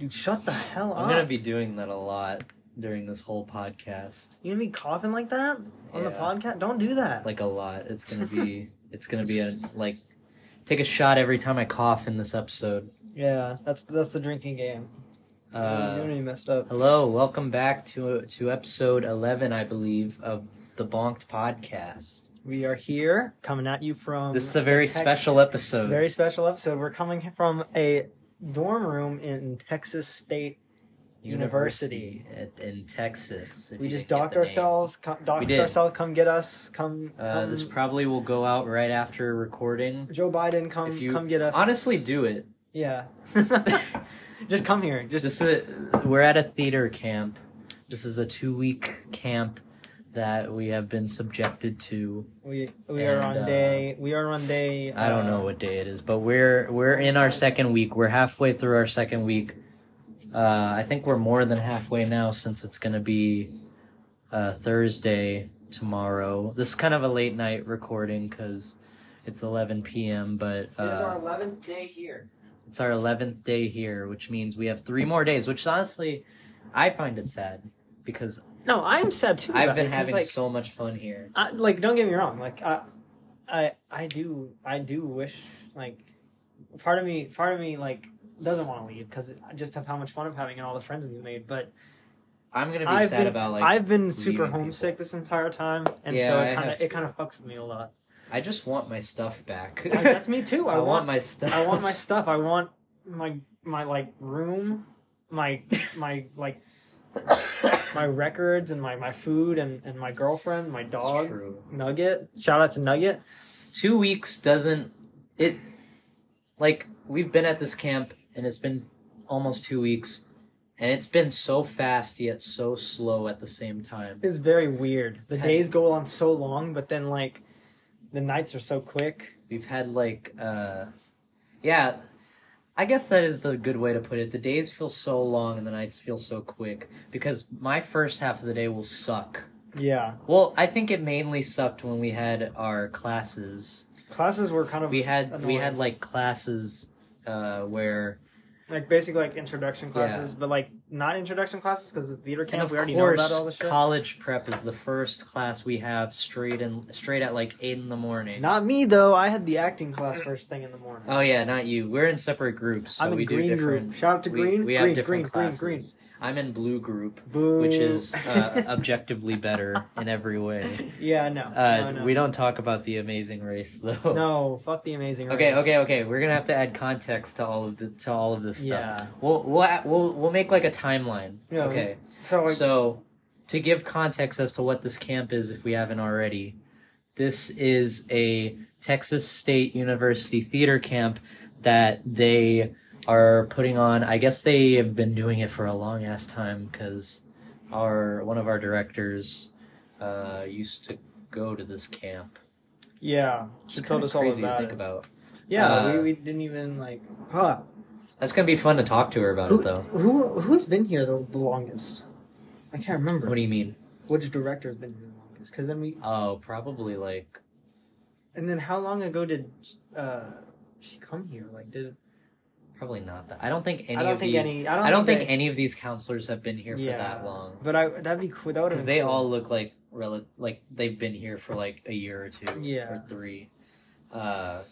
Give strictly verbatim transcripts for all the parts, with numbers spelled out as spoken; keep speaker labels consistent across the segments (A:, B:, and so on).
A: Dude, shut the hell up.
B: I'm gonna be doing that a lot during this whole podcast.
A: You gonna be coughing like that on
B: yeah.
A: the podcast? Don't do that.
B: Like a lot. It's gonna be. It's gonna be a like. Take a shot every time I cough in this episode.
A: Yeah, that's that's the drinking game.
B: Uh,
A: You're gonna be messed up.
B: Hello, welcome back to to episode eleven, I believe, of the Bonked Podcast.
A: We are here coming at you from.
B: This is a very
A: Tex-
B: special episode.
A: It's a very special episode. We're coming from a dorm room in Texas State University,
B: University in, in Texas.
A: We just docked ourselves. Come, docked ourselves. Come get us. Come.
B: Uh,
A: come.
B: This probably will go out right after recording.
A: Joe Biden, come.
B: If you
A: come get us.
B: Honestly, do it.
A: Yeah. Just come here. Just.
B: This is a, we're at a theater camp. This is a two-week camp that we have been subjected to.
A: We we
B: and,
A: are on
B: uh,
A: day. We are on day.
B: I don't
A: uh,
B: know what day it is, but we're we're in our second week. We're halfway through our second week. Uh, I think we're more than halfway now since it's going to be uh, Thursday tomorrow. This is kind of a late night recording because it's eleven p.m., but uh,
A: This is our eleventh day here.
B: It's our eleventh day here, which means we have three more days, which honestly, I find it sad because
A: No, I'm sad too.
B: I've
A: about
B: been
A: it, 'cause,
B: having
A: like,
B: so much fun here.
A: I, like, don't get me wrong. Like, I, I, I do, I do wish, like, part of me, part of me, like, doesn't want to leave because I just have how much fun I'm having and all the friends we've made. But
B: I'm gonna be
A: I've
B: sad
A: been,
B: about like
A: I've been super
B: leaving
A: homesick
B: people.
A: this entire time, and
B: Yeah,
A: so
B: I
A: it kind
B: have
A: of
B: to.
A: it kind of fucks with me a lot.
B: I just want my stuff back.
A: Like, that's me too. I,
B: I
A: want,
B: want my stuff.
A: I want my stuff. I want my my like room, my my like my records and my, my food and, and my girlfriend, my dog,
B: true.
A: Nugget. Shout out to Nugget.
B: Two weeks doesn't it like we've been at this camp and it's been almost two weeks and it's been so fast yet so slow at the same time.
A: It's very weird. The
B: Had-
A: days go on so long, but then like the nights are so quick.
B: We've had like uh yeah, I guess that is the good way to put it. The days feel so long and the nights feel so quick because my first half of the day will suck.
A: Yeah.
B: Well, I think it mainly sucked when we had our classes.
A: Classes were kind of
B: We had we
A: annoying.
B: had like classes uh where
A: like basically like introduction classes,
B: Yeah.
A: but like not introduction classes because the theater
B: and
A: camp
B: of
A: we already know
B: course
A: about all the shit.
B: college prep is the first class we have straight in straight at like eight in the morning.
A: Not me though. I had the acting class first thing in the morning.
B: Oh yeah, not you. We're in separate groups, so
A: I'm in
B: we do
A: green
B: different.
A: group. Shout out to
B: we-
A: green.
B: We,
A: green,
B: have different
A: green,
B: classes.
A: green, green.
B: I'm in blue group,
A: Boo.
B: which is uh, objectively better in every way.
A: Yeah, no.
B: Uh,
A: no, no.
B: We don't talk about the Amazing Race though.
A: No, fuck the Amazing
B: Okay,
A: Race.
B: okay, okay. We're gonna have to add context to all of the to all of this stuff.
A: Yeah.
B: We'll we'll we'll, we'll make like a timeline.
A: Yeah,
B: Okay.
A: So like,
B: So, to give context as to what this camp is, if we haven't already, this is a Texas State University theater camp that they are putting on. I guess they have been doing it for a long ass time because our one of our directors uh, used to go to this camp.
A: yeah, she
B: It's
A: told
B: kinda
A: us all
B: crazy
A: about
B: to think
A: it.
B: about.
A: Yeah,
B: Uh,
A: we, we didn't even like. Huh.
B: That's gonna be fun to talk to her about
A: Who,
B: it, though.
A: who who's been here the, the longest? I can't remember.
B: What do you mean?
A: Which director's been here the longest? Because then we.
B: Oh, probably like
A: And then how long ago did uh she come here? Like did.
B: probably not that. I don't think any
A: I don't
B: of
A: think
B: these.
A: any. I don't,
B: I don't think,
A: they-
B: any of these counselors have been here
A: yeah,
B: for that long.
A: But I that'd be cool. That would
B: Because
A: have
B: they
A: cool.
B: all look like rel- like they've been here for like a year or two,
A: Yeah.
B: or three. Uh,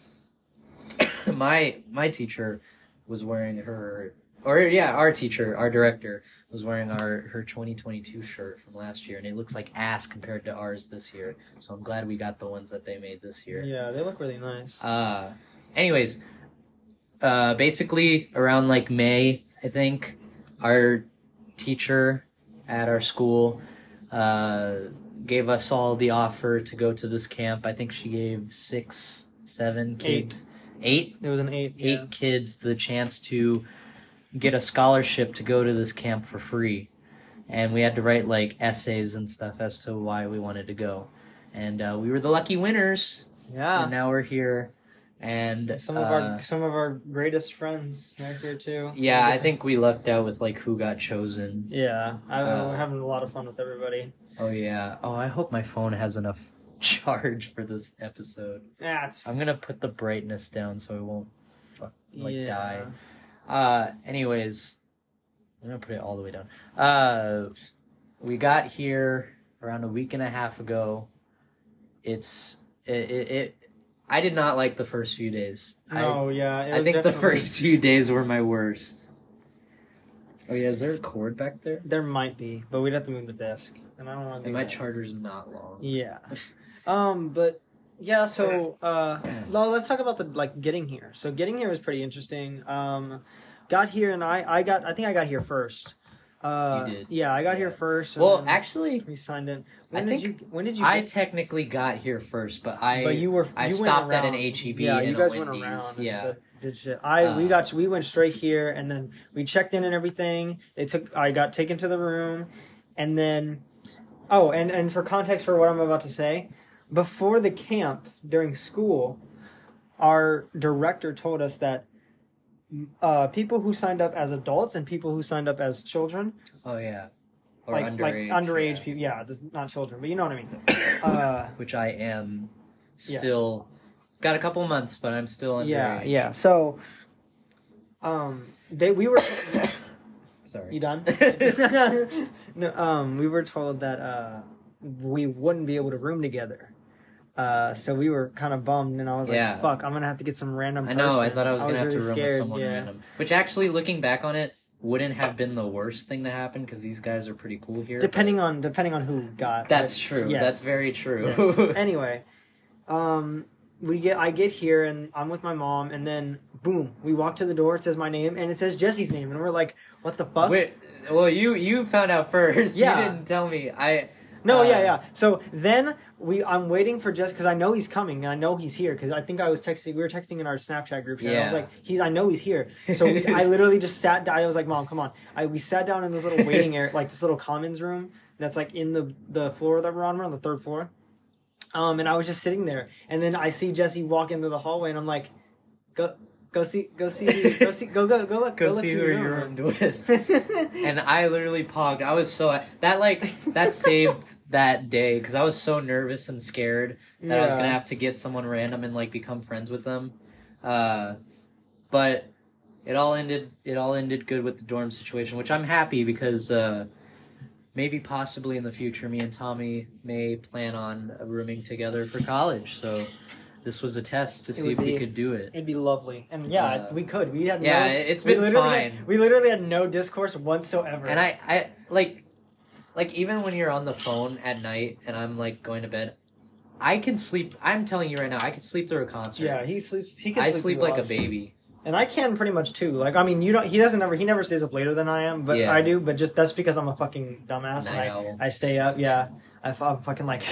B: my my teacher was wearing her, or yeah, our teacher, our director was wearing our her twenty twenty-two shirt from last year, and it looks like ass compared to ours this year. So I'm glad we got the ones that they made this year.
A: Yeah, they look really nice.
B: Uh, anyways, uh, basically around like May, I think, our teacher at our school uh, gave us all the offer to go to this camp. I think she gave six, seven kids, eight,
A: It was an eight.
B: eight
A: Yeah.
B: kids the chance to get a scholarship to go to this camp for free. And we had to write like essays and stuff as to why we wanted to go. And uh, we were the lucky winners.
A: Yeah.
B: And now we're here. And
A: Some of
B: uh,
A: our some of our greatest friends are here too.
B: yeah,
A: We
B: I
A: get to-
B: think we lucked out with like who got chosen.
A: Yeah, I,
B: Uh,
A: we're having a lot of fun with everybody.
B: Oh yeah. Oh, I hope my phone has enough charge for this episode.
A: Yeah, it's
B: I'm gonna put the brightness down so it won't fuck, like
A: yeah.
B: die. Uh, anyways, I'm gonna put it all the way down. Uh, we got here around a week and a half ago. It's it it. it I did not like the first few days.
A: Oh
B: I,
A: yeah, it
B: I
A: was
B: think the
A: definitely-
B: first few days were my worst. Oh yeah, is there a cord back there?
A: There might be, but we'd have to move the desk, and I don't want to
B: And
A: do
B: my
A: that.
B: charger's not long.
A: Yeah. Um, but yeah, so uh well, let's talk about the like getting here. So getting here was pretty interesting. Um got here and I I got I think I got here first. Uh
B: You did.
A: Yeah, I got here
B: Yeah.
A: first. and
B: Well,
A: then
B: actually,
A: we signed in. When
B: I
A: did
B: think
A: you when did you
B: I
A: get-
B: technically got here first, but I
A: but you were
B: I
A: you
B: stopped
A: went
B: at an
A: around.
B: H E B
A: Yeah,
B: and
A: you
B: a
A: guys went
B: Wendy's.
A: around and
B: Yeah.
A: did, did shit. I we
B: Uh,
A: got we went straight here and then we checked in and everything. They took I got taken to the room and then oh, and and for context for what I'm about to say, before the camp during school, our director told us that uh, people who signed up as adults and people who signed up as children,
B: Oh yeah, or
A: like
B: underage.
A: like underage
B: yeah.
A: people, yeah, this, not children, but you know what I mean. Uh,
B: Which I am
A: Yeah.
B: still. Got a couple months, but I'm still underage.
A: yeah, yeah. So, um, they we were.
B: Sorry.
A: You done? No, um, we were told that uh, we wouldn't be able to room together. Uh, so we were kind of bummed, and I was like,
B: Yeah.
A: "Fuck, I'm gonna have to get some random."
B: I know. I
A: person."
B: thought I was gonna have
A: really
B: to room with
A: scared,
B: someone
A: yeah.
B: random. Which actually, looking back on it, wouldn't have been the worst thing to happen because these guys are pretty cool here.
A: Depending
B: but-
A: on depending on who got.
B: That's
A: but-
B: true.
A: yes.
B: That's very true.
A: Yes. Anyway, um, we get I get here and I'm with my mom, and then boom, we walk to the door. It says my name and it says Jesse's name, and we're like, "What the fuck?"
B: Wait, well, you you found out first.
A: Yeah.
B: You didn't tell me. I.
A: No,
B: uh,
A: yeah, yeah. So then we, I'm waiting for Jess because I know he's coming. And I know he's here because I think I was texting. We were texting in our Snapchat group. Chat. I was
B: Yeah.
A: like, he's. I know he's here. So we, I literally just sat down. I was like, Mom, come on. I we sat down in this little waiting area, like this little commons room that's like in the the floor that we're on. We're on the third floor. Um, and I was just sitting there, and then I see Jesse walk into the hallway, and I'm like, go. Go see, go see, go see, go go go look,
B: Go,
A: look
B: see
A: in
B: who
A: your
B: you're
A: room.
B: roomed with. And I literally pogged. I was so that like that saved that day because I was so nervous and scared that I was
A: Yeah.
B: gonna have to get someone random and like become friends with them. Uh, but it all ended. It all ended good with the dorm situation, which I'm happy because uh, maybe possibly in the future, me and Tommy may plan on rooming together for college. So this was a test to
A: It
B: see
A: would
B: if we
A: be-
B: could do it.
A: It'd be lovely, and yeah,
B: Uh,
A: we could. We had
B: yeah,
A: no,
B: it's
A: we
B: been
A: literally
B: fine.
A: Had, we literally had no discourse whatsoever.
B: And I, I like, like even when you're on the phone at night and I'm like going to bed, I can sleep. I'm telling you right now, I could sleep through a concert.
A: yeah, he sleeps. He can
B: I
A: sleep,
B: sleep
A: through
B: like a
A: lot.
B: baby.
A: and I can pretty much too. Like, I mean, you don't. He doesn't ever. He never stays up later than I am, but
B: Yeah.
A: I do. But just that's because I'm a fucking dumbass.
B: Night
A: and
B: owl.
A: I, I stay up. Yeah, I, I'm fucking like.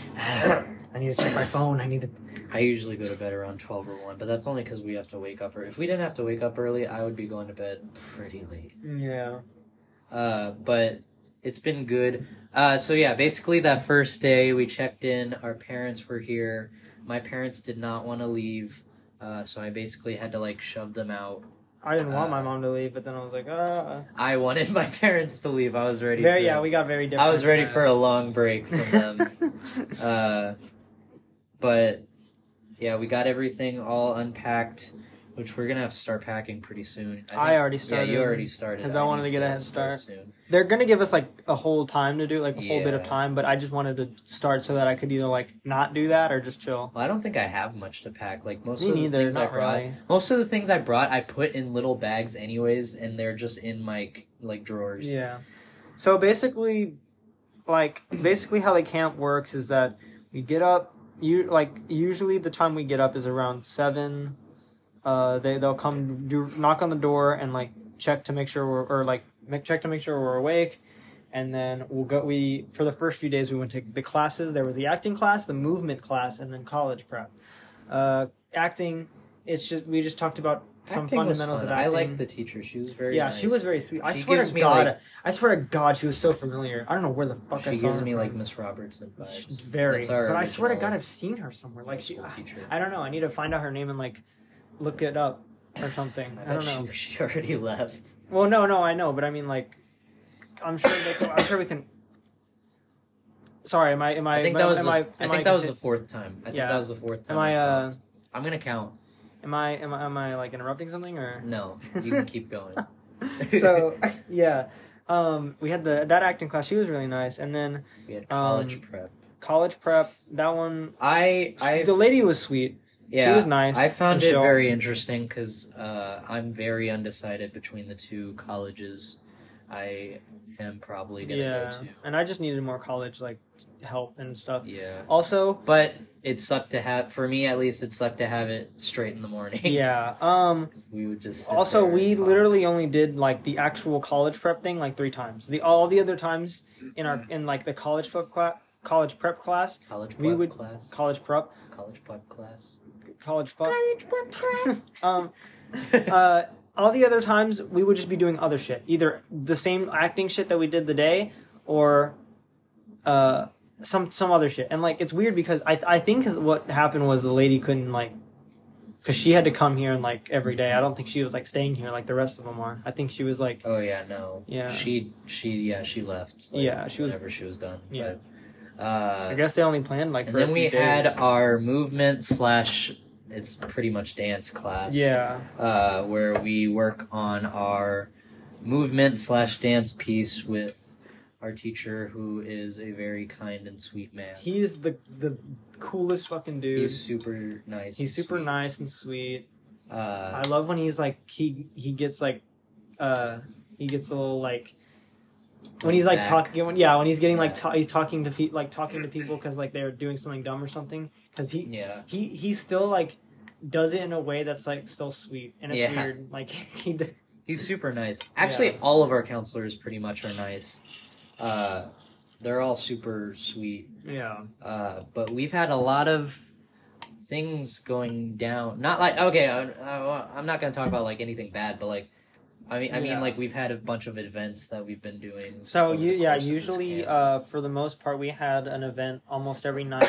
A: I need to check my phone. I need to.
B: I usually go to bed around twelve or one, but that's only because we have to wake up early. If we didn't have to wake up early, I would be going to bed pretty late.
A: Yeah.
B: Uh, but it's been good. Uh, so yeah, basically that first day we checked in, our parents were here. My parents did not want to leave, uh, so I basically had to like shove them out.
A: I didn't want my
B: Uh,
A: mom to leave, but then I was like, uh.
B: I wanted my parents to leave. I was ready
A: Very.
B: to.
A: Yeah, we got very different.
B: I was ready
A: uh,
B: for a long break from them. uh, but yeah, we got everything all unpacked, which we're gonna have to start packing pretty soon. I,
A: I already started,
B: Yeah, you already started
A: 'cause I wanted
B: need
A: to get a head start.
B: soon.
A: They're gonna give us like a whole time to do, like a whole bit of
B: Yeah.
A: time, but I just wanted to start so that I could either like not do that or just chill.
B: Well, I don't think I have much to pack. Like most
A: Me
B: of the
A: neither,
B: things I
A: not
B: brought,
A: really.
B: most of the things I brought, I put in little bags anyways, and they're just in my like drawers.
A: Yeah. So basically, like basically how the camp works is that we get up. You like usually the time we get up is around seven. Uh, they they'll come do knock on the door and like check to make sure we're or like make, check to make sure we're awake, and then we'll go. We for the first few days we went to the classes. There was the acting class, the movement class, and then college prep. Uh, acting, it's just we just talked about some
B: Acting was
A: fundamentals
B: fun.
A: of
B: I
A: acting.
B: liked the teacher. She was very
A: Yeah,
B: nice.
A: she was very sweet. I
B: She
A: swear
B: gives
A: to
B: me,
A: God,
B: like-
A: I swear to God, she was so familiar. I don't know where the fuck I
B: She
A: saw
B: gives
A: her
B: me
A: from.
B: like Miss Robertson vibes.
A: Very,
B: That's our
A: but I swear to
B: original
A: God, I've seen her somewhere. Like she,
B: middle school teacher.
A: I don't know. I need to find out her name and like look it up or something. I,
B: I
A: don't
B: bet
A: know.
B: She, she already left.
A: Well, no, no, I know, but I mean, like, I'm sure. They can, I'm sure we can. Sorry, am I? Am I?
B: I think
A: am
B: that was.
A: Am
B: the,
A: I,
B: I,
A: am
B: think
A: I
B: that was the
A: conti-
B: fourth time. I think
A: Yeah.
B: that was the fourth time.
A: Am I? Uh,
B: talked. I'm gonna count.
A: am I? Am I? Am I like interrupting something or?
B: No, you can keep going.
A: So yeah, um, we had the that acting class. She was really nice, and then
B: We had college
A: Um,
B: prep.
A: college prep. That one,
B: I I
A: the lady was sweet.
B: yeah,
A: was nice
B: I found
A: and
B: it
A: chill.
B: very interesting because uh, I'm very undecided between the two colleges. I am probably gonna
A: Yeah,
B: go to.
A: and I just needed more college like help and stuff.
B: Yeah,
A: Also,
B: but it sucked to have for me at least. It sucked to have it straight in the morning.
A: yeah. Um.
B: 'Cause we would just sit
A: Also,
B: there
A: we
B: and talk.
A: literally only did like the actual college prep thing like three times. The all the other times in our in like the college prep class, college prep class,
B: college
A: we
B: prep
A: would-
B: class,
A: college prep,
B: college prep class.
A: college fuck.
B: College prep class.
A: um. Uh. All the other times we would just be doing other shit, either the same acting shit that we did the day, or, uh, some some other shit. And like it's weird because I I think what happened was the lady couldn't like, because she had to come here and like every day. I don't think she was like staying here like the rest of them are. I think she was like
B: Oh yeah, no.
A: Yeah.
B: She she yeah she left. Like,
A: Yeah, she was-
B: whenever she was done.
A: Yeah.
B: But, uh,
A: I guess they only planned like.
B: and
A: For
B: then
A: a
B: we
A: few
B: had
A: days.
B: our movement slash. It's pretty much dance class.
A: Yeah.
B: Uh, where we work on our movement slash dance piece with our teacher, who is a very kind and sweet man.
A: He's the the coolest fucking dude.
B: He's super nice.
A: He's
B: and
A: super
B: sweet.
A: nice and sweet.
B: Uh,
A: I love when he's like he he gets like uh he gets a little like when he's like
B: Back.
A: talking when yeah when he's getting like
B: Yeah.
A: ta- he's talking to pe- like talking to people because like they're doing something dumb or something because he
B: yeah.
A: he he still like does it in a way that's like still sweet and it's
B: Yeah.
A: weird like he d-
B: He's super nice. Actually,
A: Yeah.
B: all of our counselors pretty much are nice. Uh, they're all super sweet.
A: yeah
B: Uh, but we've had a lot of things going down. Not like okay, uh, uh, I'm not gonna talk about like anything bad, but like, I mean, I mean,
A: Yeah.
B: like we've had a bunch of events that we've been doing.
A: so
B: over
A: you
B: the
A: yeah
B: course of this
A: usually
B: camp.
A: uh for the most part we had an event almost every night.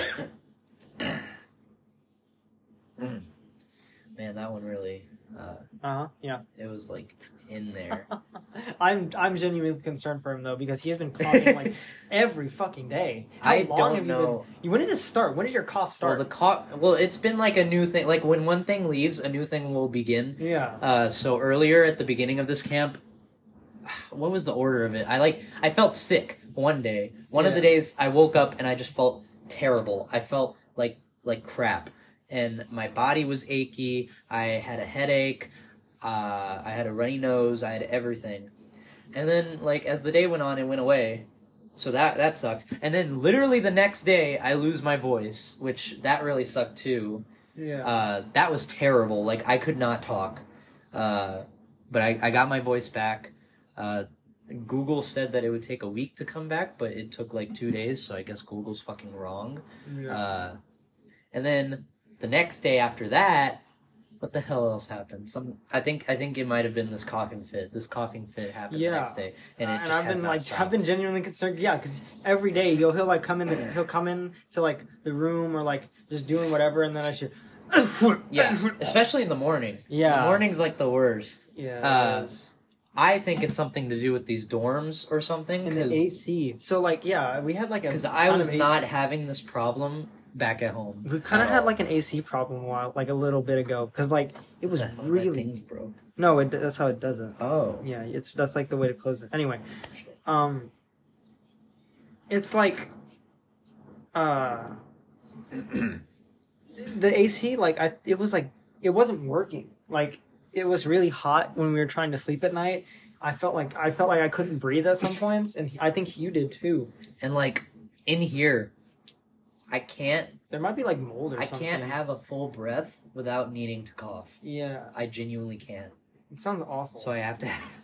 B: Man, that one really, uh,
A: Uh-huh yeah.
B: it was like in there.
A: I'm I'm genuinely concerned for him though because he has been coughing like every fucking day. How
B: I
A: long
B: don't
A: have
B: know.
A: You, been, you when did it start? When did your cough
B: Well,
A: start?
B: the co- well, it's been like a new thing. Like when one thing leaves, a new thing will begin.
A: yeah.
B: Uh, so earlier at the beginning of this camp, what was the order of it? I like I felt sick one day. One of the
A: Yeah.
B: days I woke up and I just felt terrible. I felt like like crap, and my body was achy. I had a headache. Uh, I had a runny nose. I had everything, and then like as the day went on, it went away. So that that sucked. And then literally the next day, I lose my voice, which that really sucked too.
A: Yeah.
B: Uh, that was terrible. Like I could not talk. Uh, but I, I got my voice back. Uh, Google said that it would take a week to come back, but it took like two days. So I guess Google's fucking wrong.
A: yeah.
B: Uh, and then the next day after that, what the hell else happened? Some I think I think it might have been this coughing fit. This coughing fit happened
A: Yeah.
B: the next day, and it
A: Uh,
B: just
A: I've
B: has
A: been
B: not
A: like
B: stopped.
A: I've been genuinely concerned. Yeah, because every day he'll he'll like come in the, he'll come in to like the room or like just doing whatever, and then I should.
B: Yeah, especially in the morning.
A: Yeah.
B: The morning's like the worst.
A: Yeah.
B: Uh,
A: it is.
B: I think it's something to do with these dorms or something.
A: And the A C. So like yeah, we had like a
B: Because I
A: ton
B: was
A: of
B: not
A: A C.
B: having this problem back at home.
A: We kind of
B: at
A: had
B: all.
A: like an A C problem a while, like a little bit ago, because like it was
B: The hell, my
A: really
B: things broke.
A: no. It, that's how it does it.
B: Oh.
A: Yeah, it's that's like the way to close it. Anyway, um, it's like, uh, the A C like I it was like it wasn't working. Like it was really hot when we were trying to sleep at night. I felt like I felt like I couldn't breathe at some points, and I think you did too.
B: And like in here, I can't.
A: There might be like mold or
B: I
A: something.
B: can't have a full breath without needing to cough.
A: Yeah,
B: I genuinely can't.
A: it sounds awful.
B: So I have to have.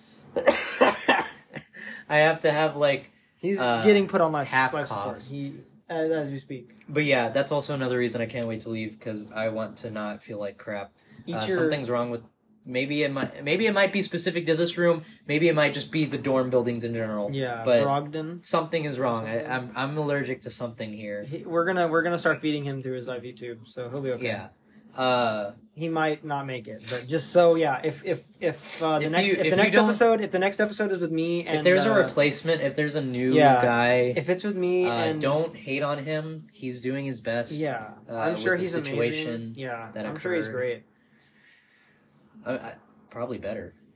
B: I have to have like.
A: He's
B: uh,
A: getting put on life,
B: half
A: life support.
B: coughs.
A: He as, as we speak.
B: But yeah, that's also another reason I can't wait to leave because I want to not feel like crap.
A: Eat
B: Uh,
A: your-
B: Something's wrong with. Maybe it might. Maybe it might be specific to this room. Maybe it might just be the dorm buildings in general.
A: Yeah,
B: but
A: Brogdon.
B: something is wrong. I,
A: Something.
B: I'm I'm allergic to something here.
A: He, we're gonna we're gonna start feeding him through his I V tube, so he'll be okay.
B: Yeah. Uh,
A: He might not make it, but just so yeah, if if if uh, the
B: If
A: next
B: you-
A: if,
B: if
A: the
B: you
A: next
B: don't-
A: episode if the next episode is with me and
B: if there's
A: uh,
B: a replacement, if there's a new
A: yeah,
B: guy,
A: if it's with me
B: uh,
A: and
B: don't hate on him. He's doing his best.
A: yeah,
B: uh,
A: I'm sure
B: with the
A: he's
B: situation
A: amazing. Yeah,
B: that
A: I'm sure he's
B: occurred.
A: great.
B: Uh, I, probably better.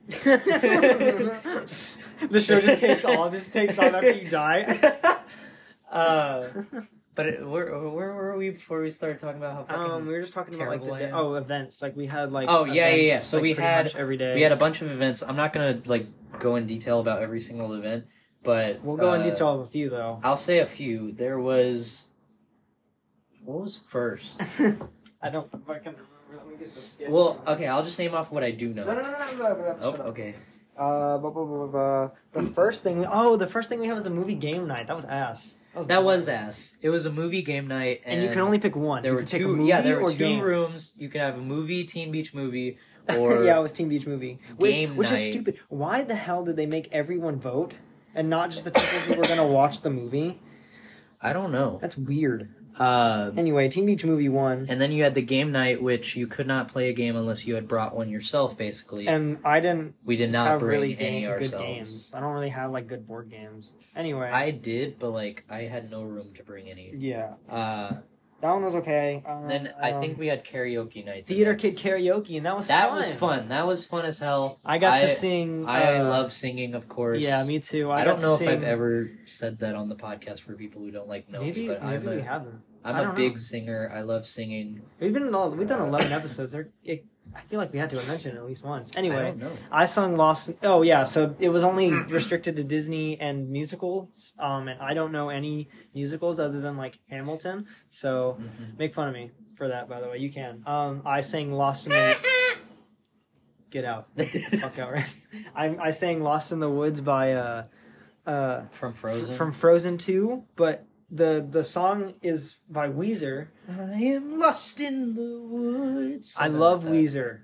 A: The show just takes off, just takes off after you die.
B: uh, but it, where where were we before we started talking about how fucking
A: Um, we were just talking about like the
B: terrible I
A: day-
B: am?
A: oh events. Like we had like
B: Oh, yeah, yeah,
A: events,
B: yeah. So
A: like,
B: we
A: pretty
B: had-
A: much every day.
B: we had a bunch of events. I'm not gonna like go in detail about every single event, but
A: We'll go in
B: uh,
A: detail of a few though.
B: I'll say a few. There was what was first?
A: I don't fucking remember. Let me get this.
B: Well, okay, I'll just name off what I do know.
A: No, no, no, no, no, no, no,
B: Oh,
A: shut up.
B: okay.
A: Uh, blah, blah, blah, blah, blah. The first thing we oh the first thing we had was the movie game night. That was ass.
B: That
A: boring.
B: was ass. It was a movie game night, and,
A: And you can only pick one.
B: there
A: You
B: were
A: could pick a
B: two.
A: movie
B: Yeah, there were
A: or
B: two
A: game.
B: rooms. You could have a movie, Teen Beach Movie, or
A: yeah, it was Teen Beach Movie. Wait,
B: Game
A: which is
B: night.
A: stupid. Why the hell did they make everyone vote and not just the people who were gonna watch the movie?
B: I don't know.
A: That's weird.
B: Uh,
A: Anyway, Teen Beach Movie won,
B: and then you had the game night, which you could not play a game unless you had brought one yourself. Basically,
A: and I didn't
B: we did not
A: have
B: bring
A: really
B: any
A: game, good
B: ourselves.
A: games. I don't really have like good board games. Anyway,
B: I did, but like I had no room to bring any.
A: yeah,
B: Uh,
A: that one was okay. Um,
B: then I
A: um,
B: think we had karaoke night. the
A: Theater
B: next.
A: Kid Karaoke, and that was
B: That
A: fun.
B: was fun. That was fun as hell.
A: I got
B: I-
A: to sing.
B: I
A: uh,
B: love singing, of course.
A: Yeah, me too. I,
B: I,
A: got
B: don't
A: to
B: know
A: sing,
B: if I've ever said that on the podcast for people who don't like know
A: Maybe,
B: me, but
A: maybe
B: I'm
A: we
B: a
A: haven't.
B: I'm
A: I
B: a
A: don't
B: big
A: know.
B: singer. I love singing.
A: We've been we've done eleven episodes. There, it, I feel like we had to mention it at least once.
B: I
A: Anyway,
B: don't know.
A: I sung Lost. Oh yeah, so it was only restricted to Disney and musicals. Um, and I don't know any musicals other than like Hamilton. So
B: Mhm.
A: make fun of me for that. By the way, you can. Um, I sang Lost in the. Get out. Fuck out, right? I I sang Lost in the Woods by uh, uh,
B: From Frozen.
A: from Frozen two, but the the song is by Weezer.
B: I am lost in the woods.
A: I
B: Something
A: love
B: like that.
A: Weezer.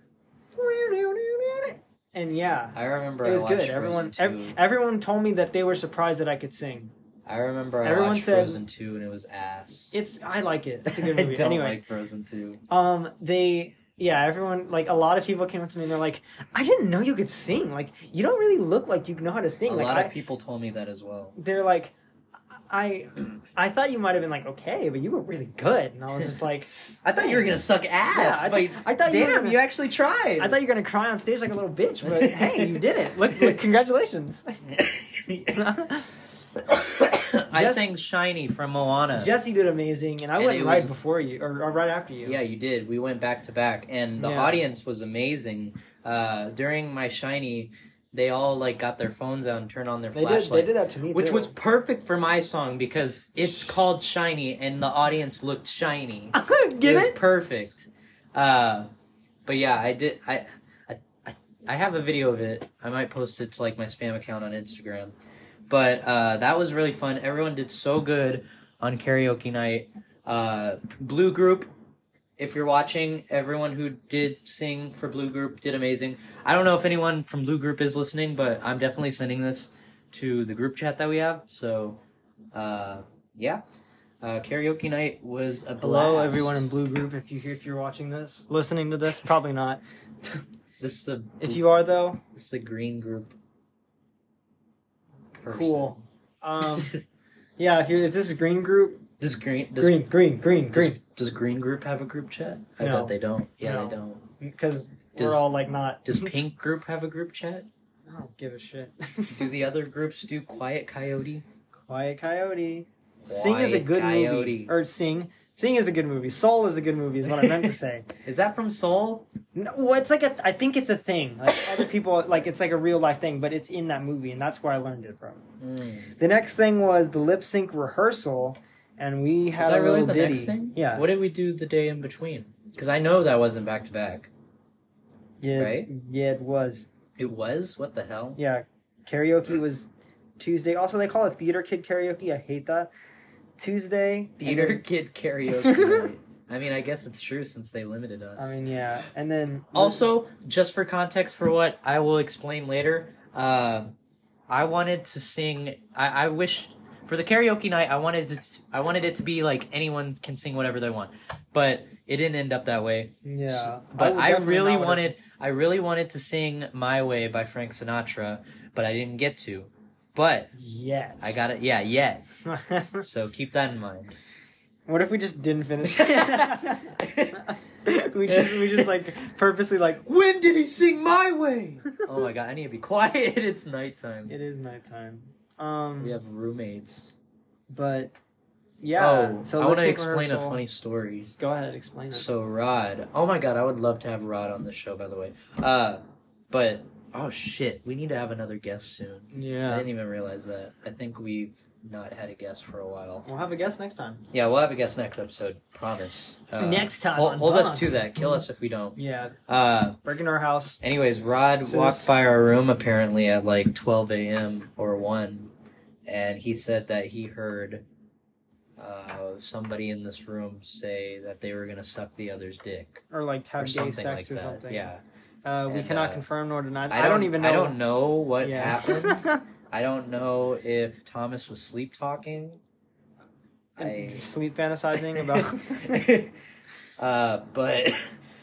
A: And yeah,
B: I remember
A: it was
B: I watched
A: good. Everyone
B: Frozen
A: ev-
B: two.
A: everyone told me that they were surprised that I could sing.
B: I remember I
A: everyone
B: watched
A: said-
B: Frozen two and it was ass.
A: It's I like it. It's a good
B: I
A: movie.
B: don't
A: Anyway,
B: like Frozen two.
A: um they yeah, everyone like a lot of people came up to me and they're like, "I didn't know you could sing. Like you don't really look like you know how to sing."
B: A
A: like
B: lot
A: I,
B: of people told me that as well.
A: they're like I I thought you might have been like, "Okay, but you were really good." And I was just like,
B: I thought you were gonna suck ass.
A: Yeah, I
B: but
A: th- I thought you were
B: damn,
A: gonna-
B: you actually tried.
A: I thought you were going to cry on stage like a little bitch, but hey, you did it. Look, look congratulations.
B: I
A: Jess-
B: sang "Shiny" from Moana.
A: Jesse did amazing, and I
B: And
A: went
B: it
A: right
B: was-
A: before you, or, or right after you.
B: Yeah, you did. We went back to back, and the
A: Yeah.
B: audience was amazing. Uh, during my "Shiny," they all like got their phones out and turned on their
A: they did.
B: flashlights,
A: They did that to me
B: which
A: too.
B: was perfect for my song because it's called "Shiny" and the audience looked shiny.
A: Get
B: was
A: it?
B: perfect. Uh, but yeah, I did. I, I I I have a video of it. I might post it to like my spam account on Instagram. But uh, that was really fun. Everyone did so good on karaoke night. Uh, Blue Group, if you're watching, everyone who did sing for Blue Group did amazing. I don't know if anyone from Blue Group is listening, but I'm definitely sending this to the group chat that we have. So, uh, yeah. Uh, karaoke night was a blast.
A: Hello, everyone in Blue Group. If you if you're watching this, listening to this, probably not.
B: This is a
A: If you are though,
B: this is a green group. person.
A: cool. Um, yeah. If you if this is Green Group,
B: Does green does,
A: green, green, green,
B: does,
A: green,
B: does green group have a group chat? I
A: No.
B: bet they don't. Yeah,
A: No.
B: they don't.
A: because
B: Does-
A: we're all like not.
B: Does pink group have a group chat?
A: I don't give a shit.
B: Do the other groups do Quiet Coyote?
A: Quiet Coyote. Sing is a
B: Quiet
A: good
B: Coyote.
A: movie. Or Sing. Sing is a good movie. Soul is a good movie. Is what I meant to say.
B: Is that from Soul?
A: No, well, it's like a. I think it's a thing. Like other people, like it's like a real life thing, but it's in that movie, and that's where I learned it from.
B: Mm.
A: The next thing was the lip sync rehearsal, and we had
B: Was that
A: a
B: really
A: little
B: the
A: ditty.
B: next thing?
A: Yeah.
B: What did we do the day in between? Because I know that wasn't back to back.
A: Yeah.
B: Right?
A: Yeah, it was.
B: It was? What the hell?
A: Yeah, karaoke was Tuesday. Also, they call it Theater Kid Karaoke. I hate that. Tuesday. and
B: Theater
A: then-
B: Kid Karaoke night. I mean, I guess it's true since they limited us.
A: I mean, yeah, and then
B: Also, just for context for what I will explain later, uh, I wanted to sing. I, I wished for the karaoke night. I wanted to. I wanted it to be like anyone can sing whatever they want, but it didn't end up that way.
A: yeah,
B: But
A: would
B: I,
A: definitely
B: really
A: not would've-
B: wanted. I really wanted to sing "My Way" by Frank Sinatra, but I didn't get to. But
A: Yet.
B: I got it. Yeah, yet. So keep that in mind.
A: What if we just didn't finish? we just we just like purposely like.
B: When did he sing My Way? Oh my god! I need to be quiet. It's nighttime.
A: It is nighttime. Um,
B: we have roommates.
A: But yeah.
B: Oh,
A: so
B: I want to
A: lip-sync
B: explain
A: rehearsal.
B: a funny story.
A: Just go ahead, explain it.
B: So Rod, oh my god, I would love to have Rod on the show. By the way, uh, but oh shit, we need to have another guest soon.
A: Yeah.
B: I didn't even realize that. I think we've not had a guest for a while.
A: We'll have a guest next time.
B: Yeah, we'll have a guest next episode. Promise. Uh,
A: Next time
B: Hold,
A: on
B: hold us
A: Bonds.
B: to that. Kill us if we don't.
A: Yeah.
B: Uh,
A: Break into our house.
B: anyways, Rod
A: This
B: walked
A: is-
B: by our room apparently at like twelve a.m. or one, and he said that he heard uh, somebody in this room say that they were gonna suck the other's dick
A: Or like
B: or
A: have gay
B: something
A: sex
B: like
A: or
B: that.
A: something.
B: Yeah.
A: Uh, we
B: And,
A: cannot
B: uh,
A: confirm nor deny.
B: I
A: I don't even know.
B: I don't know what
A: Yeah.
B: happened. I don't know if Thomas was sleep talking. I
A: Sleep fantasizing about.
B: uh, but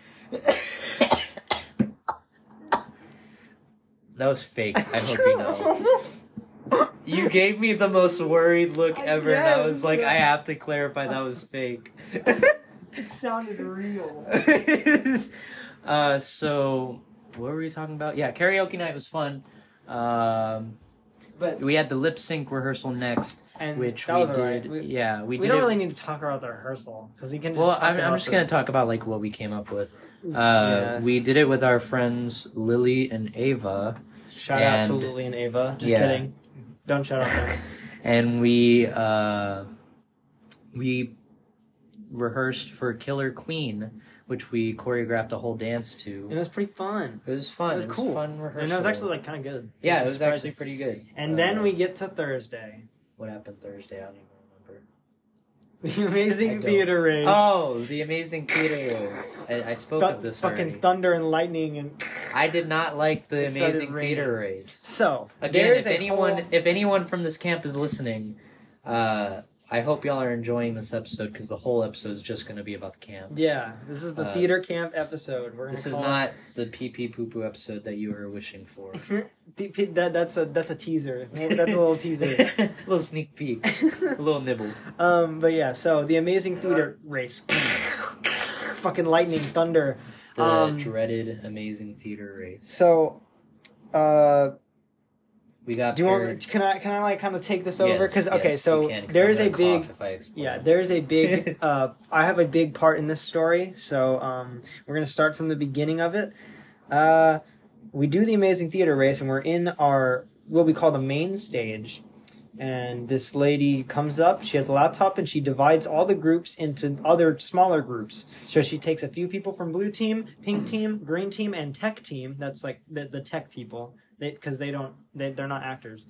B: that was fake. I hope you know. You gave me the most worried look ever, and I was like, I have to clarify that was fake.
A: It sounded real.
B: uh, so what were we talking about? Yeah, karaoke night was fun. Um,
A: But
B: we had the lip sync rehearsal next,
A: and
B: which
A: that
B: we
A: was
B: did.
A: alright. We,
B: yeah, we,
A: we
B: did
A: don't
B: it.
A: really need to talk about the rehearsal because we can. Just
B: Well,
A: talk
B: I'm,
A: about
B: I'm just
A: the-
B: gonna talk about like what we came up with. Uh,
A: Yeah.
B: We did it with our friends Lily and Ava,
A: Shout out to
B: and-
A: Lily and Ava. Just
B: Yeah.
A: kidding. Don't shout out them.
B: and we uh, we rehearsed for Killer Queen, which we choreographed a whole dance to.
A: And it was pretty fun.
B: It was fun.
A: It was
B: it was
A: cool.
B: Fun rehearsal.
A: And it was actually like kind of good.
B: yeah, it was
A: surprising.
B: actually pretty good.
A: And
B: Uh,
A: then we get to Thursday.
B: what happened Thursday? I don't even remember.
A: The
B: I
A: Amazing
B: don't.
A: Theater Race.
B: Oh, the Amazing Theater. I, I spoke
A: Thu-
B: of this
A: fucking
B: already.
A: thunder and lightning and
B: I did not like the
A: It started
B: Amazing
A: raining.
B: Theater Race.
A: so
B: Again,
A: there's
B: if
A: a
B: anyone
A: whole-
B: if anyone from this camp is listening, uh, I hope y'all are enjoying this episode because the whole episode is just going to be about the camp.
A: yeah, this is the
B: Uh,
A: theater camp episode. We're gonna
B: This is
A: call
B: not the pee pee poo poo episode that you were wishing for.
A: it- The- the- that, that's a that's a teaser. That's a little teaser.
B: a little sneak peek, a little nibble.
A: Um, but yeah, so the Amazing Theater Race. Fucking lightning, thunder.
B: The
A: Um,
B: dreaded Amazing Theater Race.
A: So, uh,
B: We got.
A: do you
B: paired-
A: want? Can I can I like kind of take this
B: Yes,
A: over? Because okay,
B: yes,
A: so
B: you can, 'cause
A: there's
B: I'm
A: a
B: gonna
A: big.
B: cough if I explain.
A: Yeah, there's a big. uh, I have a big part in this story, so um, we're gonna start from the beginning of it. Uh, we do the Amazing Theater Race, and we're in our what we call the main stage. And this lady comes up. She has a laptop, and she divides all the groups into other smaller groups. So she takes a few people from blue team, pink team, green team, and tech team. That's like the the tech people, because they, they don't they they're not actors.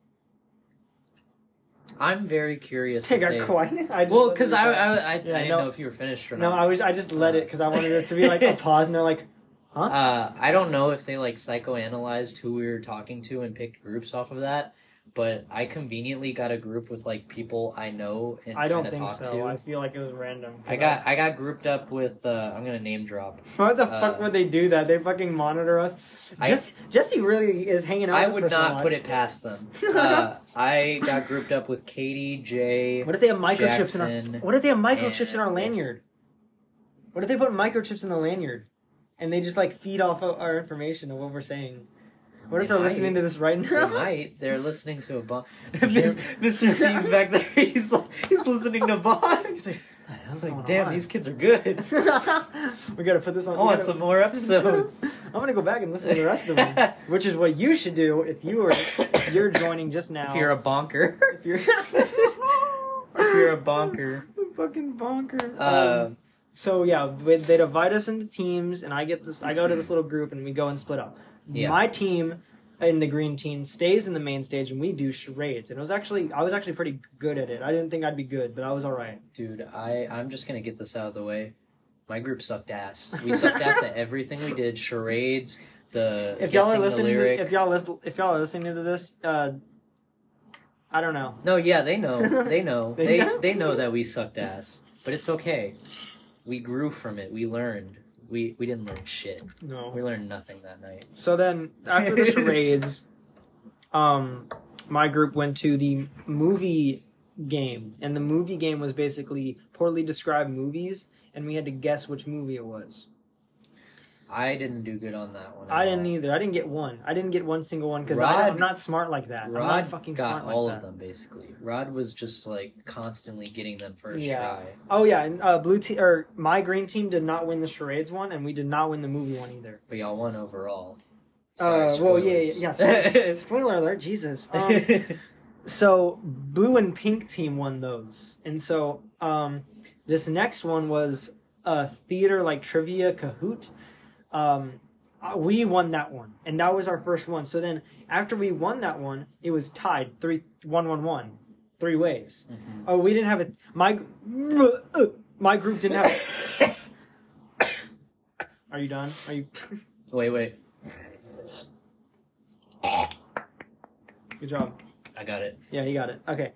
B: I'm very curious.
A: Take
B: if
A: our
B: they-
A: coin. I just
B: Well,
A: let
B: because
A: it
B: I,
A: go.
B: I, I, I
A: Yeah,
B: didn't
A: no.
B: know if you were finished or
A: No,
B: not.
A: I was I just let it because I wanted it to be like a pause, and they're like, huh?
B: Uh, I don't know if they like psychoanalyzed who we were talking to and picked groups off of that, but I conveniently got a group with like people I know and
A: I don't
B: kinda
A: think
B: talk
A: so.
B: to.
A: I feel like it was random. 'cause
B: I got I got grouped up with uh, I'm gonna name drop.
A: Why the
B: uh,
A: fuck would they do that? They fucking monitor us.
B: I-
A: Jess, Jesse really is hanging out.
B: I
A: with
B: would
A: this person a
B: not
A: lot.
B: put it past them. Uh, I got grouped up with Katie, Jay.
A: What if they have microchips in
B: Jackson,
A: our? What if they have microchips in our
B: and-
A: lanyard? What if they put microchips in the lanyard, and they just like feed off of our information of what we're saying? What if
B: They
A: they're
B: might.
A: listening to this right
B: They
A: now?
B: might. They're listening to a Bond. Mister C's back there. He's he's listening to Bond.
A: He's like, "What the
B: I
A: hell's
B: was like,
A: going
B: damn,
A: on?"
B: these kids are good.
A: We gotta put this on.
B: I
A: we
B: want
A: gotta-
B: some more episodes.
A: I'm gonna go back and listen to the rest of them, which is what you should do if you were if you're joining just now.
B: If you're a bonker.
A: if you're
B: If you're a bonker.
A: fucking bonker.
B: Uh,
A: Um, so yeah, they, they divide us into teams, and I get this. I go to this little group, and we go and split up.
B: Yeah.
A: My team in the green team stays in the main stage, and we do charades. And it was actually I was actually pretty good at it. I didn't think I'd be good, but I was all right.
B: Dude, I, I'm just gonna get this out of the way. My group sucked ass. We sucked ass at everything we did. Charades, the
A: If y'all are
B: guessing the
A: listening,
B: lyric.
A: to, if y'all listen, if y'all are listening to this, uh, I don't know.
B: No, yeah, they know. They know.
A: They
B: they
A: know?
B: they know that we sucked ass. But it's okay. We grew from it. We learned. We we didn't learn shit.
A: No.
B: We learned nothing that night.
A: So then, after the charades, um, my group went to the movie game, and the movie game was basically poorly described movies, and we had to guess which movie it was.
B: I didn't do good on that one.
A: I
B: all.
A: didn't either. I didn't get one. I didn't get one single one because
B: Rod-
A: I'm not smart like that.
B: Rod
A: I'm not fucking
B: got
A: smart like
B: all
A: that.
B: of them basically. Rod was just like constantly getting them first
A: Yeah.
B: try.
A: Oh yeah, and uh, blue team or my green team did not win the charades one, and we did not win the movie one either.
B: But y'all won overall.
A: Uh,
B: Sorry,
A: well, yeah, yeah, yeah. Spoiler, spoiler alert, Jesus. Um, so blue and pink team won those, and so um, this next one was a theater like trivia Kahoot. Um, uh, we won that one, and that was our first one. So then after we won that one, it was tied three one one one, three ways.
B: Mhm.
A: Oh, we didn't have it. My uh, my group didn't have. Are you done? Are you?
B: Wait, wait.
A: Good job.
B: I got it.
A: Yeah, he got it. Okay.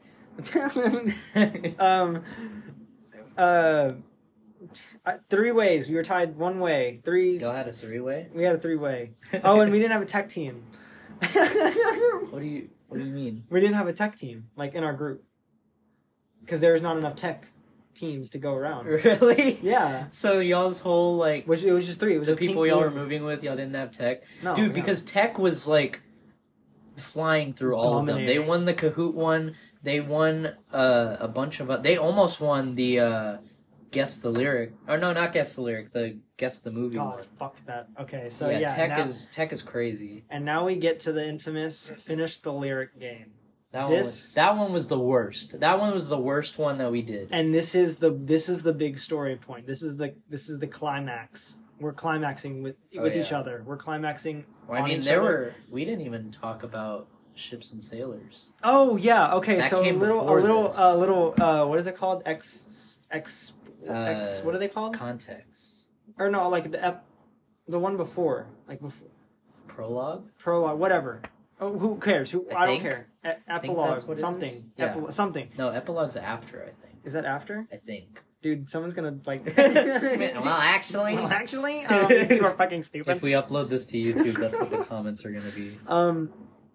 A: um. Uh. Uh, three ways. We were tied one way. Three.
B: Y'all had a three-way?
A: We had a three way. Oh, and we didn't have a tech team.
B: What do you What do you mean?
A: We didn't have a tech team like in our group because there was not enough tech teams to go around.
B: Really?
A: Yeah.
B: So y'all's whole like
A: Which it was just three. It was
B: the
A: a pink
B: people y'all were
A: blue.
B: moving with, y'all didn't have tech.
A: No,
B: Dude,
A: no.
B: because tech was like flying through all of them. They
A: Dominating.
B: won the Kahoot one. They won uh, a bunch of. They almost won the uh, guess the lyric. Or no, not guess the lyric. The guess the movie
A: God,
B: one.
A: fuck that. Okay, so
B: yeah,
A: yeah,
B: tech
A: now,
B: is tech is crazy.
A: and now we get to the infamous finish the lyric game.
B: That
A: This-
B: one. Was, that one was the worst. That one was the worst one that we did.
A: And this is the this is the big story point. This is the this is the climax. We're climaxing with
B: Oh,
A: with each
B: yeah.
A: other. We're climaxing.
B: Well, I
A: on
B: mean,
A: each
B: there
A: other.
B: were. We didn't even talk about ships and sailors.
A: Oh yeah. Okay.
B: That
A: so a
B: came
A: little a
B: before
A: little
B: this.
A: a little uh what is it called? X X X.
B: Uh,
A: What are they called?
B: Context.
A: Or no, like the ep, the one before, like before
B: Prologue.
A: prologue, whatever. Oh, who cares? Who
B: I
A: I, don't
B: think-
A: care. E-
B: think
A: epilogue,
B: that's what it
A: something.
B: is. Yeah.
A: Epil- something.
B: No, epilogue's after. I think.
A: Is that after?
B: I think.
A: Dude, someone's gonna like.
B: well, actually,
A: Well, actually, um, you are fucking stupid.
B: if we upload this to YouTube, that's what the comments are going to be.
A: Um.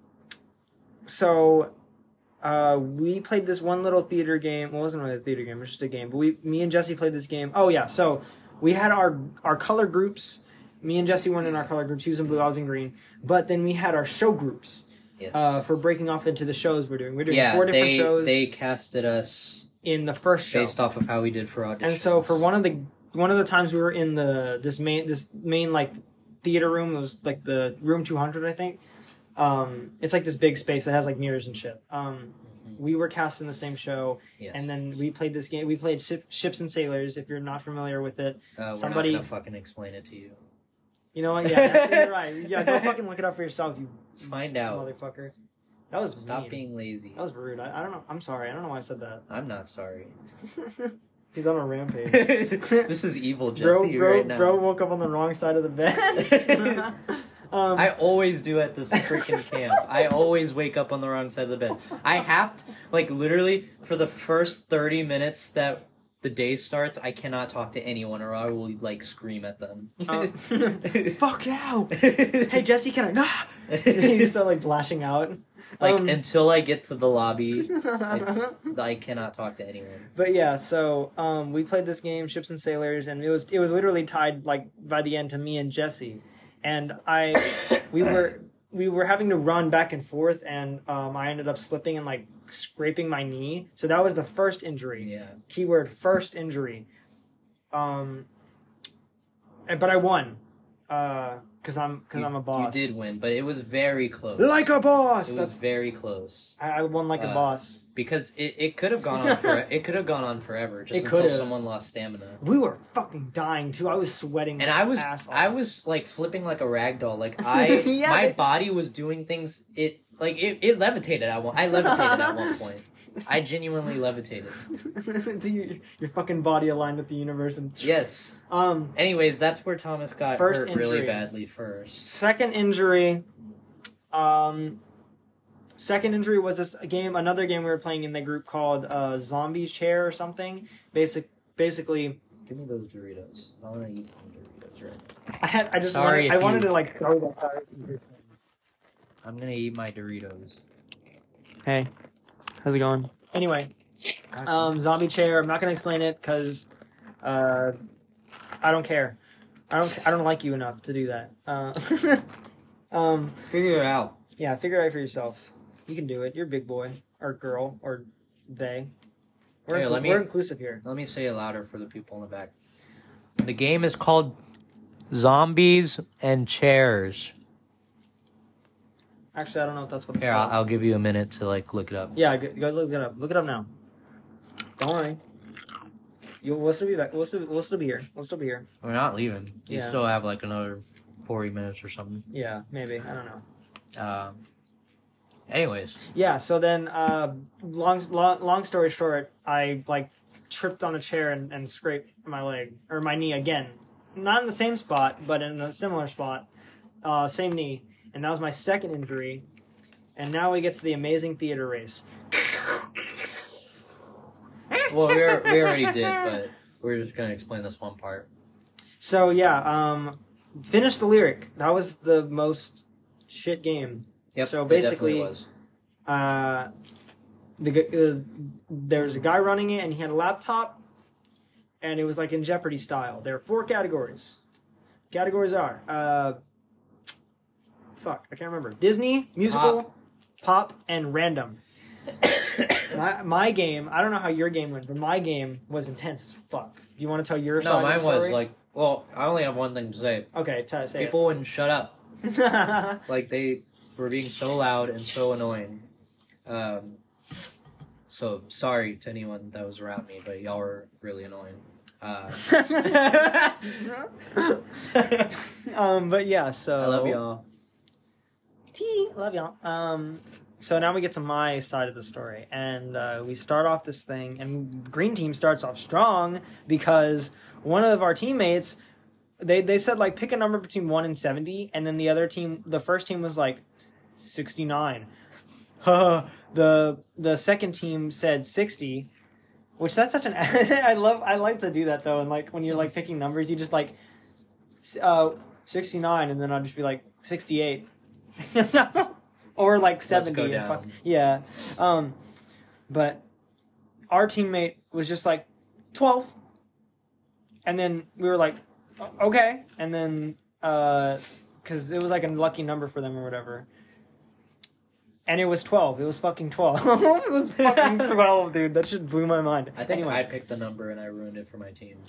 A: So, uh, we played this one little theater game. Well, it wasn't really a theater game; it was just a game. But we, me and Jesse played this game. Oh yeah, so we had our our color groups. Me and Jesse weren't in our color groups. He was in blue, I was in green. But then we had our show groups
B: Yes.
A: uh, for breaking off into the shows we're doing. We're doing
B: yeah,
A: four different
B: they
A: shows
B: they casted us
A: in the first show.
B: based off of how we did for auditions.
A: And so for one of the one of the times we were in the this main this main like theater room, it was like the room two hundred, I think. Um, it's like this big space that has like mirrors and shit. Um, we were cast in the same show,
B: yes.
A: and then we played this game. We played Ship, Ships and Sailors. If you're not familiar with it,
B: uh, we're
A: somebody-
B: not gonna fucking explain it to you.
A: you know what? Yeah, actually, you're right. Yeah, go fucking look it up for yourself, you
B: Find out.
A: motherfucker. That was
B: Stop
A: mean.
B: being lazy.
A: That was rude. I, I don't know. I'm sorry. I don't know why I said that.
B: I'm not sorry.
A: He's on a rampage.
B: This is evil, Jesse,
A: bro, bro,
B: right now.
A: bro woke up on the wrong side of the bed. um,
B: I always do at this freaking camp. I always wake up on the wrong side of the bed. I have to, like, literally, for the first thirty minutes that the day starts, I cannot talk to anyone or I will, like, scream at them.
A: um, fuck you! Hey Jesse, can I? Nah! you just start like lashing out.
B: Like,
A: Um,
B: until I get to the lobby, I, I cannot talk to anyone.
A: But yeah, so um, we played this game, Ships and Sailors, and it was it was literally tied like by the end to me and Jesse, and I we were we were having to run back and forth, and um, I ended up slipping and like scraping my knee. So that was the first injury.
B: Yeah.
A: Keyword first injury. Um, and- but I won, uh, cause I'm cause
B: You-
A: I'm a boss.
B: You did win, but it was very close.
A: Like a boss.
B: It was
A: That's
B: very close.
A: I, I won like a
B: Uh,
A: boss.
B: Because it, it could have gone on for it could have gone on forever just
A: It
B: until
A: could've.
B: someone lost stamina.
A: We were fucking dying too. I was sweating.
B: And
A: my
B: I was
A: ass off.
B: I was like flipping like a rag doll. Like I
A: Yeah,
B: my
A: they-
B: body was doing things it like it, it levitated at one I levitated at one point. I genuinely levitated.
A: your, your fucking body aligned with the universe and
B: Yes.
A: um
B: Anyways, that's where Thomas got
A: First
B: hurt really
A: injury.
B: badly first.
A: second injury um second injury was this game another game we were playing in the group called uh Zombie Chair or something. Basic basically
B: Give me those Doritos. I want to eat some Doritos right now.
A: I had I just
B: Sorry
A: wanted, I
B: if
A: wanted
B: you-
A: to like throw that fire.
B: I'm gonna eat my Doritos.
A: Hey, how's it going? Anyway, Um, zombie chair. I'm not gonna explain it because uh, I don't care. I don't. I don't like you enough to do that. Uh, um,
B: Figure it out.
A: yeah, figure it out for yourself. You can do it. You're a big boy or girl or they. We're,
B: Here,
A: inclu-
B: let me-
A: we're inclusive here.
B: Let me say it louder for the people in the back. The game is called Zombies and Chairs.
A: Actually, I don't know if that's what it's
B: Here, I'll,
A: called.
B: I'll give you a minute to like look it up.
A: Yeah, go, go look it up. Look it up now. Don't worry. You we'll still be back. We'll still we'll still be here. We'll still be here.
B: We're not leaving. You
A: Yeah.
B: still have like another forty minutes or something.
A: Yeah, maybe. I don't know.
B: Um. Anyways,
A: Yeah. So then, uh, long long long story short, I like tripped on a chair and, and scraped my leg or my knee again. Not in the same spot, but in a similar spot. Uh, same knee, and that was my second injury. And now we get to the amazing theater race.
B: well, we are, we already did, but we're just gonna explain this one part.
A: So yeah, um, finish the lyric. That was the most shit game.
B: Yep.
A: So
B: it definitely
A: basically,
B: was.
A: uh, the gu- uh, there was a guy running it, and he had a laptop, and it was like in Jeopardy style. There are four categories. Categories are uh, fuck, I can't remember. Disney, musical, pop, and random. my, my game, I don't know how your game went, but my game was intense as fuck. Do you want to tell your
B: No,
A: side
B: mine
A: of the
B: was
A: story?
B: like. Well, I only have one thing to say.
A: Okay, t- say
B: People wouldn't shut up.
A: it.
B: Like they were being so loud and so annoying. Um, so sorry to anyone that was around me, but y'all were really annoying. Uh,
A: um, but yeah, so
B: I love y'all.
A: Tea, love y'all. Um, so now we get to my side of the story, and uh, we start off this thing, and green team starts off strong because one of our teammates, they they said like pick a number between one and seventy, and then the other team, the first team was like sixty nine. the the second team said sixty. Which that's such an I love I like to do that though, and like when you're like picking numbers, you just like uh sixty nine, and then I'll just be like sixty eight, or like seventy.
B: go
A: and
B: down.
A: fuck- yeah, um, but our teammate was just like twelve, and then we were like, "O- okay, and then uh, because it was like a lucky number for them or whatever. And it was twelve. It was fucking twelve. It was fucking twelve, dude. That shit blew my mind.
B: I think
A: anyway.
B: I picked the number and I ruined it for my team.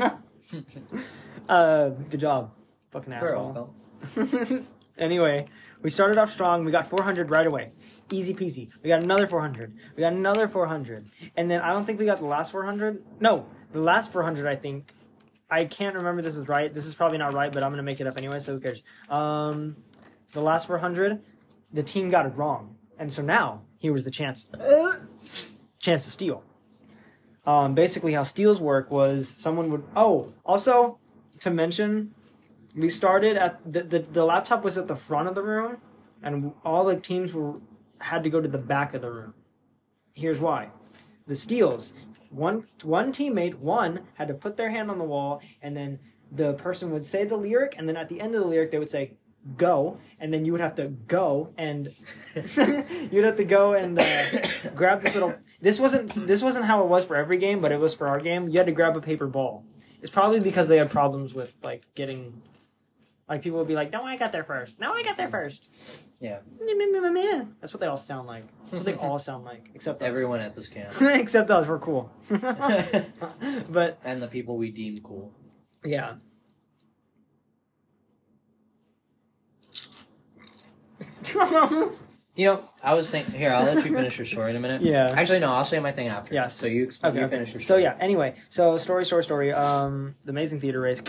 A: uh, good job. Fucking
B: You're
A: asshole.
B: welcome.
A: Anyway, we started off strong. We got four hundred right away. Easy peasy. We got another four hundred. We got another four hundred. And then I don't think we got the last four hundred. No, the last four hundred, I think. I can't remember this is right. This is probably not right, but I'm going to make it up anyway, so who cares? Um, the last four hundred, the team got it wrong. And so now, here was the chance. Uh, chance to steal. Um, basically, how steals work was someone would... Oh, also, to mention, we started at... The, the, the laptop was at the front of the room, and all the teams were had to go to the back of the room. Here's why. The steals... One one teammate, one, had to put their hand on the wall, and then the person would say the lyric, and then at the end of the lyric, they would say, go, and then you would have to go, and you'd have to go and uh, grab this little... This wasn't this wasn't how it was for every game, but it was for our game. You had to grab a paper ball. It's probably because they had problems with, like, getting... Like, people would be like, no, I got there first. No, I got there first.
B: Yeah.
A: That's what they all sound like. That's what they all sound like, except us.
B: Everyone at this camp.
A: Except us, we're cool. But,
B: And the people we deemed cool.
A: yeah.
B: You know, I was thinking... Here, I'll let you finish your story in a minute.
A: Yeah.
B: Actually, no, I'll say my thing after.
A: Yes.
B: So you, explain,
A: Okay,
B: you
A: okay.
B: finish your
A: So
B: story.
A: yeah, anyway, so story, story, story. Um, the Amazing Theater Race.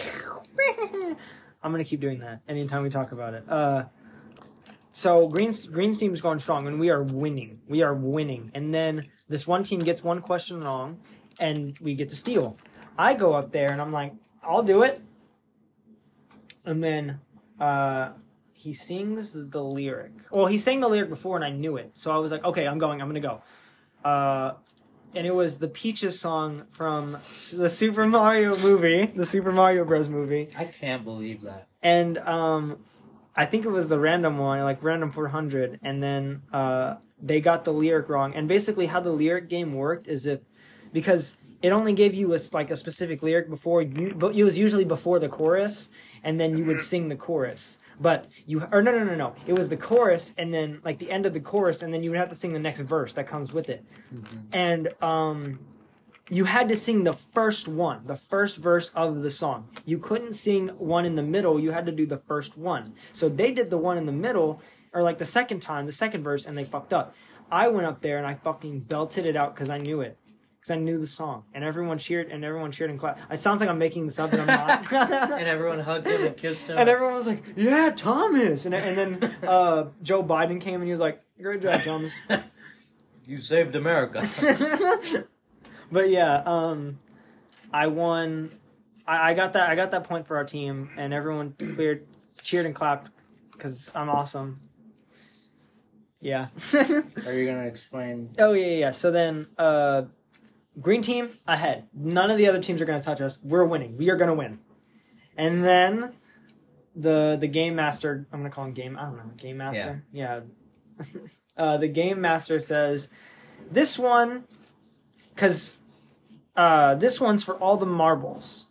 A: I'm gonna keep doing that anytime we talk about it. Uh, so Green's Green's team is going strong, and we are winning. We are winning, and then this one team gets one question wrong, and we get to steal. I go up there, and I'm like, I'll do it. And then, uh, he sings the lyric. Well, he sang the lyric before, and I knew it, so I was like, okay, I'm going. I'm gonna go. Uh. And it was the Peaches song from the Super Mario movie, the Super Mario Bros. Movie.
B: I can't believe that.
A: And um, I think it was the random one, like random four hundred, and then uh, they got the lyric wrong. And basically, how the lyric game worked is if because it only gave you a, like a specific lyric before you, but it was usually before the chorus, and then you would sing the chorus. But you or no no no no, it was the chorus and then like the end of the chorus, and then you would have to sing the next verse that comes with it, mm-hmm. and um. You had to sing the first one, the first verse of the song. You couldn't sing one in the middle. You had to do the first one. So they did the one in the middle, or like the second time, the second verse, and they fucked up. I went up there and I fucking belted it out because I knew it. Because I knew the song. And everyone cheered, and everyone cheered and clapped. It sounds like I'm making this up, but I'm not.
B: And everyone hugged him and kissed him.
A: And everyone was like, yeah, Thomas. And, and then uh, Joe Biden came and he was like, great job, Thomas.
B: You saved America.
A: But yeah, um, I won. I, I got that. I got that point for our team, and everyone cleared, cheered and clapped because I'm awesome. Yeah.
B: Are you gonna explain?
A: Oh yeah, yeah. So then, uh, green team ahead. None of the other teams are gonna touch us. We're winning. We are gonna win. And then the the game master. I'm gonna call him game. I don't know. Game master. Yeah. yeah. uh, the game master says, "This one, because." Uh, this one's for all the marbles.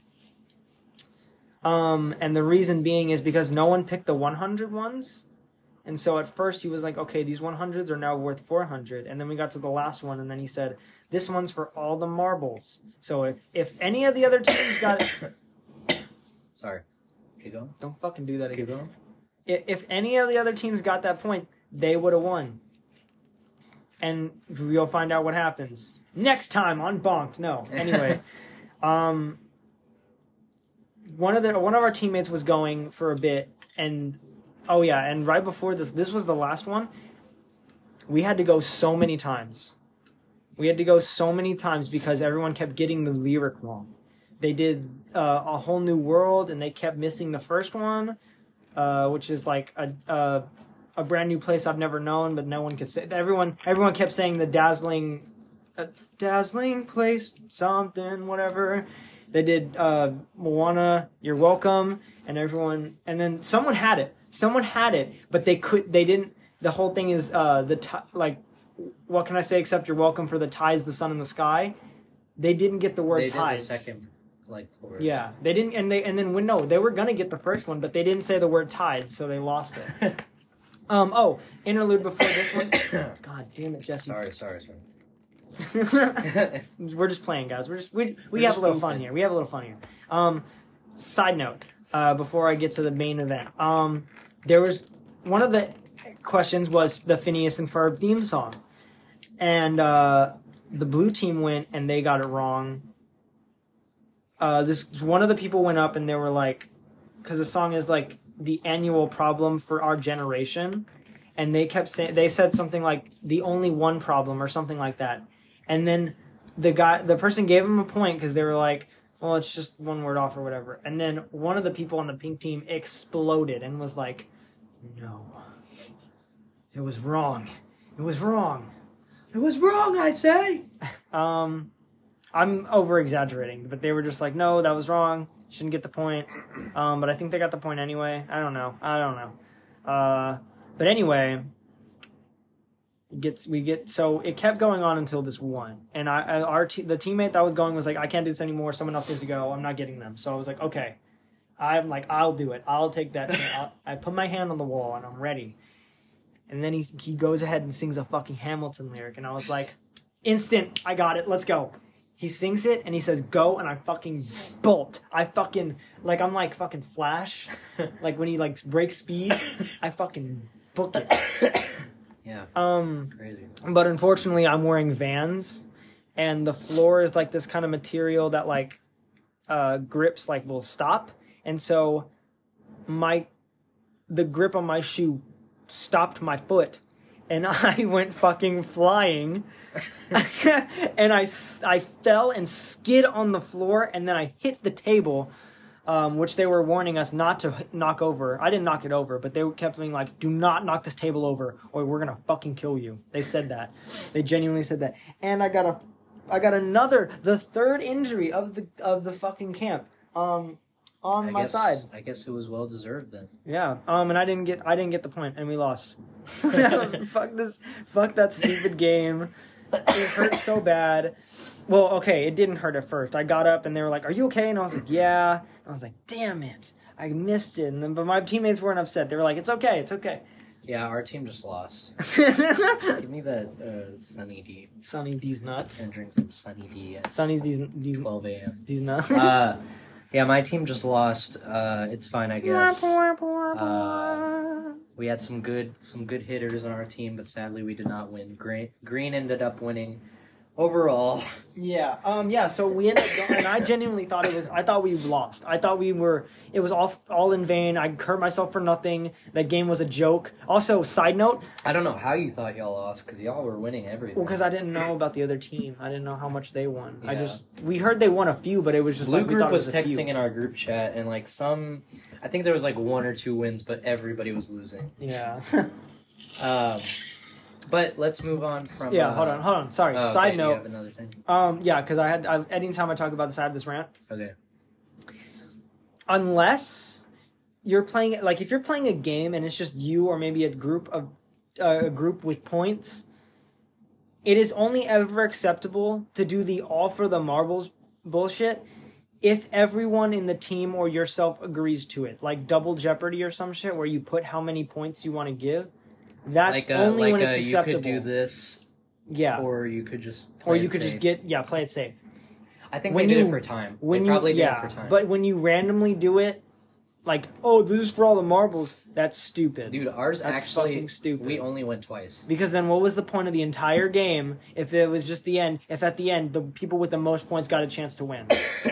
A: Um, and the reason being is because no one picked the one hundred ones. And so at first he was like, okay, these one hundreds are now worth four hundred. And then we got to the last one, and then he said, this one's for all the marbles. So if, if any of the other teams got it...
B: Sorry. Keep going.
A: Don't fucking do that again.
B: Keep going.
A: If, if any of the other teams got that point, they would have won. And we'll find out what happens. Next time on Bonked. No. Anyway, um, one of the one of our teammates was going for a bit, and oh yeah, and right before this, this was the last one. We had to go so many times. We had to go so many times because everyone kept getting the lyric wrong. They did uh, a whole new world, and they kept missing the first one, uh, which is like a. a a brand new place I've never known, but no one could say. Everyone, everyone kept saying the dazzling, uh, dazzling place, something, whatever. They did uh, Moana, You're Welcome, and everyone, and then someone had it. Someone had it, but they could. They didn't. The whole thing is uh, the t- like, what can I say except You're Welcome for the tides, the sun, and the sky. They didn't get the word
B: they
A: tides.
B: They did the second, like, chorus.
A: Yeah, they didn't, and they and then when no, they were gonna get the first one, but they didn't say the word tides, so they lost it. Um, oh, interlude before this one. God damn it, Jesse.
B: Sorry, sorry, sorry.
A: We're just playing, guys. We're just we we
B: We're
A: have
B: just
A: a little
B: goofing.
A: fun here. We have a little fun here. Um, side note, uh, before I get to the main event, um, there was one of the questions was the Phineas and Ferb theme song, and uh, the blue team went and they got it wrong. Uh, this one of the people went up and they were like, because the song is like the annual problem for our generation, and they kept saying, they said something like the only one problem or something like that, and then the guy, the person gave him a point because they were like, well, it's just one word off or whatever, and then one of the people on the pink team exploded and was like, no, it was wrong, it was wrong,
B: It was wrong, I say.
A: um, I'm over exaggerating, but they were just like, no, that was wrong. Shouldn't get the point. Um, but I think they got the point anyway. I don't know. I don't know. Uh, but anyway, it gets we get so it kept going on until this one. And I, I our te- the teammate that was going was like, I can't do this anymore. Someone else needs to go. I'm not getting them. So I was like, okay. I'm like, I'll do it. I'll take that. I'll, I put my hand on the wall and I'm ready. And then he he goes ahead and sings a fucking Hamilton lyric, and I was like, instant. I got it. Let's go. He sings it, and he says, go, and I fucking bolt. I fucking, like, I'm like fucking Flash. Like, when he, like, breaks speed, I fucking book it.
B: Yeah.
A: Um,
B: Crazy.
A: But unfortunately, I'm wearing Vans, and the floor is, like, this kind of material that, like, uh, grips, like, will stop. And so, my, the grip on my shoe stopped my foot, and I went fucking flying. And I, I fell and skid on the floor, and then I hit the table, um, which they were warning us not to knock over. I didn't knock it over, but they kept being like, do not knock this table over, or we're going to fucking kill you. They said that. They genuinely said that. And I got a, I got another, the third injury of the of the fucking camp. Um, on
B: I
A: my
B: guess,
A: side.
B: I guess it was well deserved then.
A: Yeah. Um, and I didn't get I didn't get the point, and we lost. Fuck this. Fuck that stupid game. It hurt so bad. Well, okay, it didn't hurt at first. I got up and they were like, "Are you okay?" And I was like, "Yeah." And I was like, "Damn it, I missed it." And then, but my teammates weren't upset. They were like, "It's okay, it's okay."
B: Yeah, our team just lost. Give me that uh, Sunny D.
A: Sunny D's nuts.
B: And drink some Sunny D at
A: Sunny's D's D's
B: twelve a.m.
A: D's nuts.
B: Uh, yeah, my team just lost. Uh, it's fine, I guess. Uh, we had some good some good hitters on our team, but sadly we did not win. Green Green ended up winning overall.
A: Yeah, um, yeah. So we ended up going, and I genuinely thought it was. I thought we lost. I thought we were. It was all all in vain. I hurt myself for nothing. That game was a joke. Also, side note.
B: I don't know how you thought y'all lost because y'all were winning everything.
A: Well, because I didn't know about the other team. I didn't know how much they won. I
B: Yeah.
A: just we heard they won a few, but it was just
B: Blue
A: like we
B: Group
A: thought it
B: was,
A: was a few.
B: texting in our group chat, and like some, I think there was like one or two wins, but everybody was losing.
A: Yeah.
B: Um, but let's move on from.
A: yeah.
B: uh,
A: Hold on. Hold on. Sorry.
B: oh,
A: Side
B: okay, you
A: note.
B: have another thing.
A: Um. Yeah. Because I had. I, anytime I talk about this, I have this rant.
B: Okay.
A: Unless you're playing, like, if you're playing a game and it's just you or maybe a group of uh, a group with points, it is only ever acceptable to do the all for the marbles bullshit if everyone in the team or yourself agrees to it, like Double Jeopardy or some shit, where you put how many points you want to give. That's
B: Like, uh,
A: only
B: like
A: when
B: uh,
A: it's
B: you
A: acceptable.
B: could do this,
A: yeah,
B: or you could just.
A: or
B: play
A: you
B: it
A: could just
B: safe.
A: get yeah, play it safe.
B: I think
A: when
B: they did
A: you-
B: it for time.
A: When
B: they
A: you
B: probably did
A: yeah,
B: it for time.
A: but when you randomly do it, like, oh, this is for all the marbles, that's stupid.
B: Dude, ours
A: That's
B: actually.
A: fucking stupid.
B: We only went twice.
A: Because then what was the point of the entire game if it was just the end, if at the end the people with the most points got a chance to win?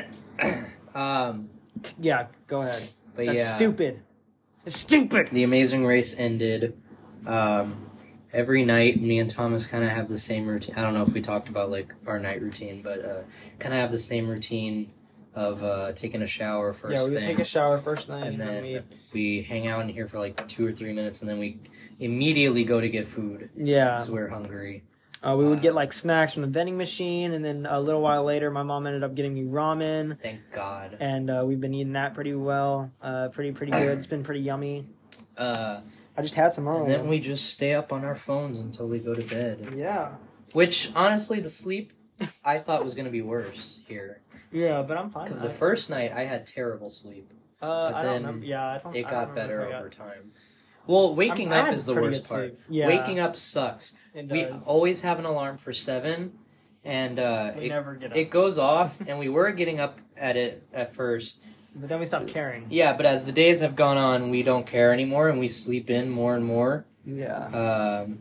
B: Um,
A: Yeah, go ahead.
B: but
A: That's
B: yeah,
A: stupid. It's stupid!
B: the Amazing Race ended. Um, every night, me and Thomas kind of have the same routine. I don't know if we talked about like our night routine, but uh, kind of have the same routine of uh, taking a shower first
A: Yeah, we would
B: thing.
A: take a shower first thing,
B: and then
A: we...
B: we hang out in here for like two or three minutes, and then we immediately go to get food
A: Yeah.
B: because we're hungry.
A: Uh, we would
B: uh,
A: get like snacks from the vending machine, and then a little while later my mom ended up getting me ramen,
B: Thank God.
A: and uh, we've been eating that pretty well. Uh, pretty, pretty good. It's been pretty yummy.
B: Uh,
A: I just had some
B: and
A: earlier.
B: then we just stay up on our phones until we go to bed.
A: Yeah.
B: Which, honestly, the sleep I thought was going to be worse here.
A: Yeah, but I'm fine.
B: Because
A: I-
B: the first night I had terrible sleep.
A: Uh,
B: But
A: I
B: then
A: don't remember. Yeah, I don't.
B: It
A: I
B: got
A: don't
B: better
A: remember if I
B: over time. Well, waking
A: I'm- I
B: up
A: had
B: is the
A: pretty
B: worst
A: good
B: part.
A: sleep. Yeah.
B: Waking up sucks.
A: It
B: We
A: does.
B: always have an alarm for seven, and uh,
A: We
B: it,
A: never get up.
B: it goes off, and we were getting up at it at first.
A: But then we stopped caring.
B: Yeah, but as the days have gone on, we don't care anymore, and we sleep in more and more.
A: Yeah.
B: Um,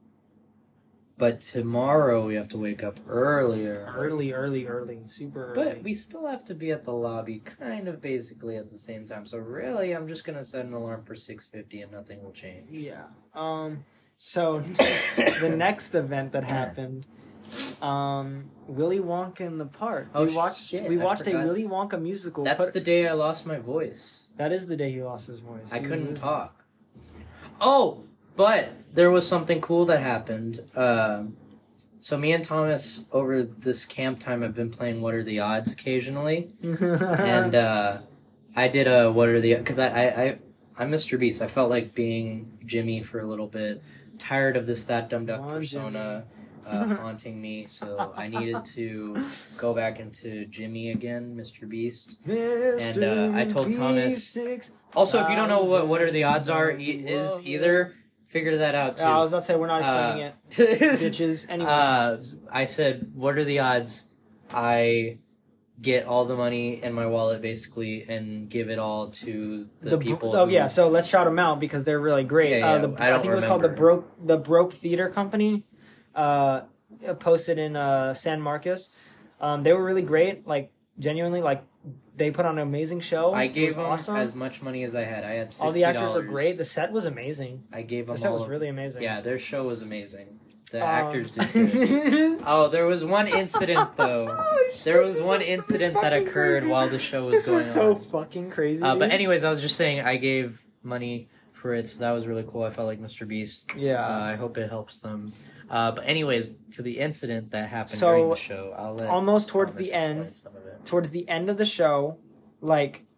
B: but tomorrow we have to wake up earlier.
A: Early, early, early, super early.
B: But we still have to be at the lobby kind of basically at the same time. So really, I'm just going to set an alarm for six fifty and nothing will change.
A: Yeah. Um. So the next event that happened, um, Willy Wonka in the park.
B: Oh,
A: we watched.
B: shit,
A: we
B: I
A: watched a
B: forgot.
A: Willy Wonka musical.
B: That's
A: Put-
B: the day I lost my voice.
A: That is the day he lost his voice.
B: I
A: He was
B: couldn't
A: losing.
B: talk. Oh, but there was something cool that happened. Um, so me and Thomas over this camp time have been playing What Are the Odds occasionally, and uh, I did a What Are the because I, I I I'm Mister Beast. I felt like being Jimmy for a little bit. Tired of this that dumb duck
A: Come on,
B: persona uh, haunting me, so I needed to go back into Jimmy again, Mister Beast. And uh, I told Thomas. Also, if you don't know what What Are the Odds are, e- is either figure that out too.
A: Yeah, I was about to say we're not explaining
B: Uh,
A: it, bitches. Anyway.
B: Uh, I said, what are the odds I get all the money in my wallet basically and give it all to the,
A: br-
B: people?
A: Oh
B: who-
A: yeah, so let's shout them out because they're really great.
B: Yeah,
A: uh,
B: yeah,
A: the,
B: I don't
A: think it was called the
B: remember.
A: Broke the Broke Theater Company. Uh, posted in uh, San Marcos. Um, they were really great. Like genuinely, like they put on an amazing show.
B: I
A: It
B: gave
A: was
B: them
A: awesome.
B: as much money as I had. I had sixty dollars.
A: All the actors were great. The set was amazing.
B: I gave them
A: The set
B: all
A: was
B: of-
A: really amazing.
B: Yeah, their show was amazing. The
A: Um,
B: actors did good. Oh, there was one incident though.
A: Oh, shit,
B: There was
A: this
B: one
A: is so
B: incident that
A: fucking
B: occurred
A: crazy.
B: while the show was
A: This
B: going
A: is so
B: on.
A: fucking crazy.
B: Uh, but
A: dude.
B: anyways, I was just saying I gave money for it, so that was really cool. I felt like Mister Beast.
A: yeah.
B: Uh, I hope it helps them. Uh, but anyways, to the incident that happened
A: So,
B: during the show, I'll let
A: almost towards
B: Thomas
A: the end,
B: explain some of it.
A: towards the end of the show, like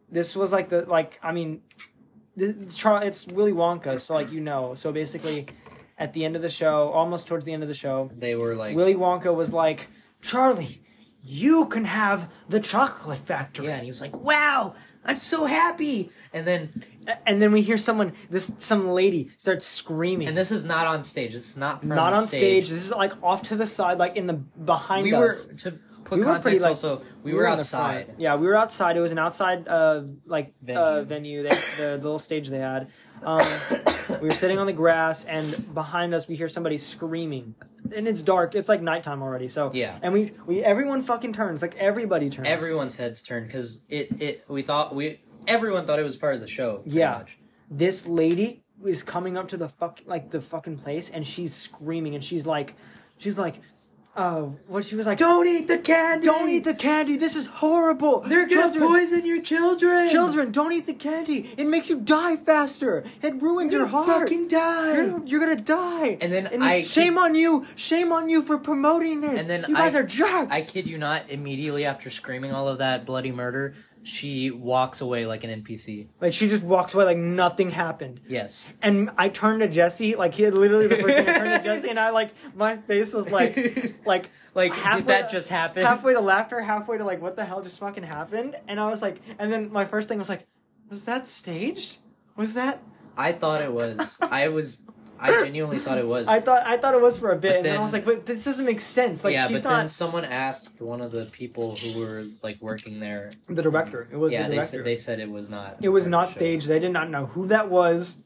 A: this was like the like I mean, this, it's Char- it's Willy Wonka, so like you know, so basically, at the end of the show, almost towards the end of the show,
B: They were like,
A: Willy Wonka was like, Charlie, you can have the chocolate factory.
B: yeah, and he was like, wow, I'm so happy. And then,
A: And then we hear someone, this some lady starts screaming.
B: and this is not on stage. This is not from
A: Not on
B: stage.
A: stage. This is like off to the side, like in the behind
B: We
A: us.
B: were to put
A: We were
B: context.
A: pretty, like-
B: also, we, were,
A: on the front.
B: outside.
A: Yeah, we were outside. It was an outside uh like venue. uh venue. They, the, the little stage they had. Um, we were sitting on the grass, and behind us we hear somebody screaming, and it's dark. It's like nighttime already. So
B: Yeah.
A: and we we everyone fucking turns. Like everybody turns.
B: Everyone's heads turned because it it we thought we everyone thought it was part of the show. pretty
A: Yeah.
B: much.
A: This lady is coming up to the fuck like the fucking place, and she's screaming, and she's like, she's like. Uh, what she was like,
B: Don't eat the candy.
A: don't eat the candy. This is horrible.
B: They're gonna
A: Children-
B: poison your children.
A: Children, don't eat the candy. It makes you die faster. It ruins
B: You're
A: your
B: gonna
A: heart.
B: fucking die.
A: You're, you're gonna die.
B: And then I
A: shame
B: keep-
A: on you. Shame on you for promoting this.
B: And then
A: you guys
B: I-
A: are jerks.
B: I kid you not. Immediately after screaming all of that bloody murder, she walks away like an N P C.
A: Like she just walks away like nothing happened.
B: Yes.
A: And I turned to Jesse, like he had literally the first thing I turned to Jesse, and I like my face was like, like,
B: Like,
A: halfway-
B: did that just happen?
A: halfway to laughter, halfway to like, what the hell just fucking happened? And I was like, and then my first thing was like, was that staged? Was that?
B: I thought it was. I was. I genuinely thought it was.
A: I thought I thought it was for a bit,
B: But
A: and then,
B: then-
A: I was like, but this doesn't make sense. Like
B: yeah,
A: she's
B: but
A: not
B: then someone asked one of the people who were like working there.
A: the director. It was
B: yeah,
A: the
B: they
A: director.
B: said they said it was not.
A: it was
B: part of
A: not
B: the show.
A: staged. They did not know who that was.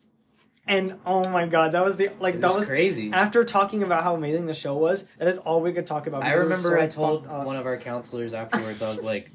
A: And oh my god, that was the like
B: It
A: that
B: was
A: was
B: crazy.
A: After talking about how amazing the show was, that is all we could talk about.
B: I
A: because it was
B: remember
A: so
B: I told
A: fucked up.
B: one of our counselors afterwards. I was like,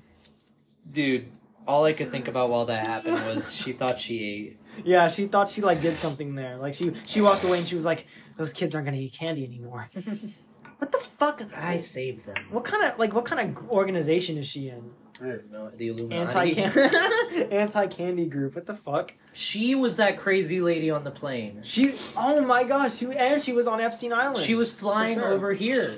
B: "Dude, all I could think about while that happened was she thought she ate."
A: Yeah, she thought she like did something there. Like she she walked away and she was like, "Those kids aren't gonna eat candy anymore." What the fuck?
B: I saved them.
A: What kind of like what kind of organization is she in?
B: I don't know, the
A: Anti
B: Illuminati.
A: anti candy group. What the fuck?
B: She was that crazy lady on the plane.
A: She. Oh my gosh. She and she was on Epstein Island.
B: She was flying
A: sure.
B: over here.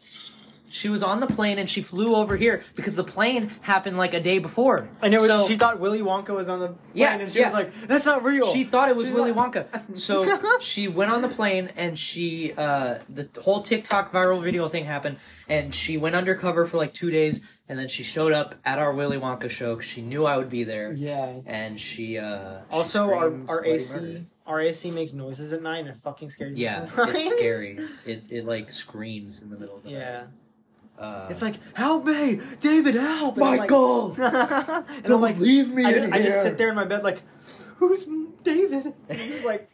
B: She was on the plane and she flew over here because the plane happened like a day before.
A: And it was.
B: So-
A: she thought Willy Wonka was on the plane,
B: Yeah,
A: and she
B: yeah.
A: was like, "That's not real."
B: She thought it was
A: She's
B: Willy
A: like-
B: Wonka. So she went on the plane and she, uh, the whole TikTok viral video thing happened and she went undercover for like two days and then she showed up at our Willy Wonka show because she knew I would be there.
A: Yeah.
B: And she, uh, she
A: Also, our
B: screamed
A: our
B: bloody
A: A C
B: murder.
A: our A C makes noises at night and it fucking scares me.
B: Yeah,
A: sometimes.
B: it's scary. It, it like screams in the middle of the night.
A: Yeah.
B: Uh,
A: It's like, help me, David, help! And I'm like-
B: Michael!
A: and I'm
B: Don't
A: like,
B: leave me
A: I,
B: in
A: ju- I just
B: here.
A: sit there in my bed like, who's David? And he's like,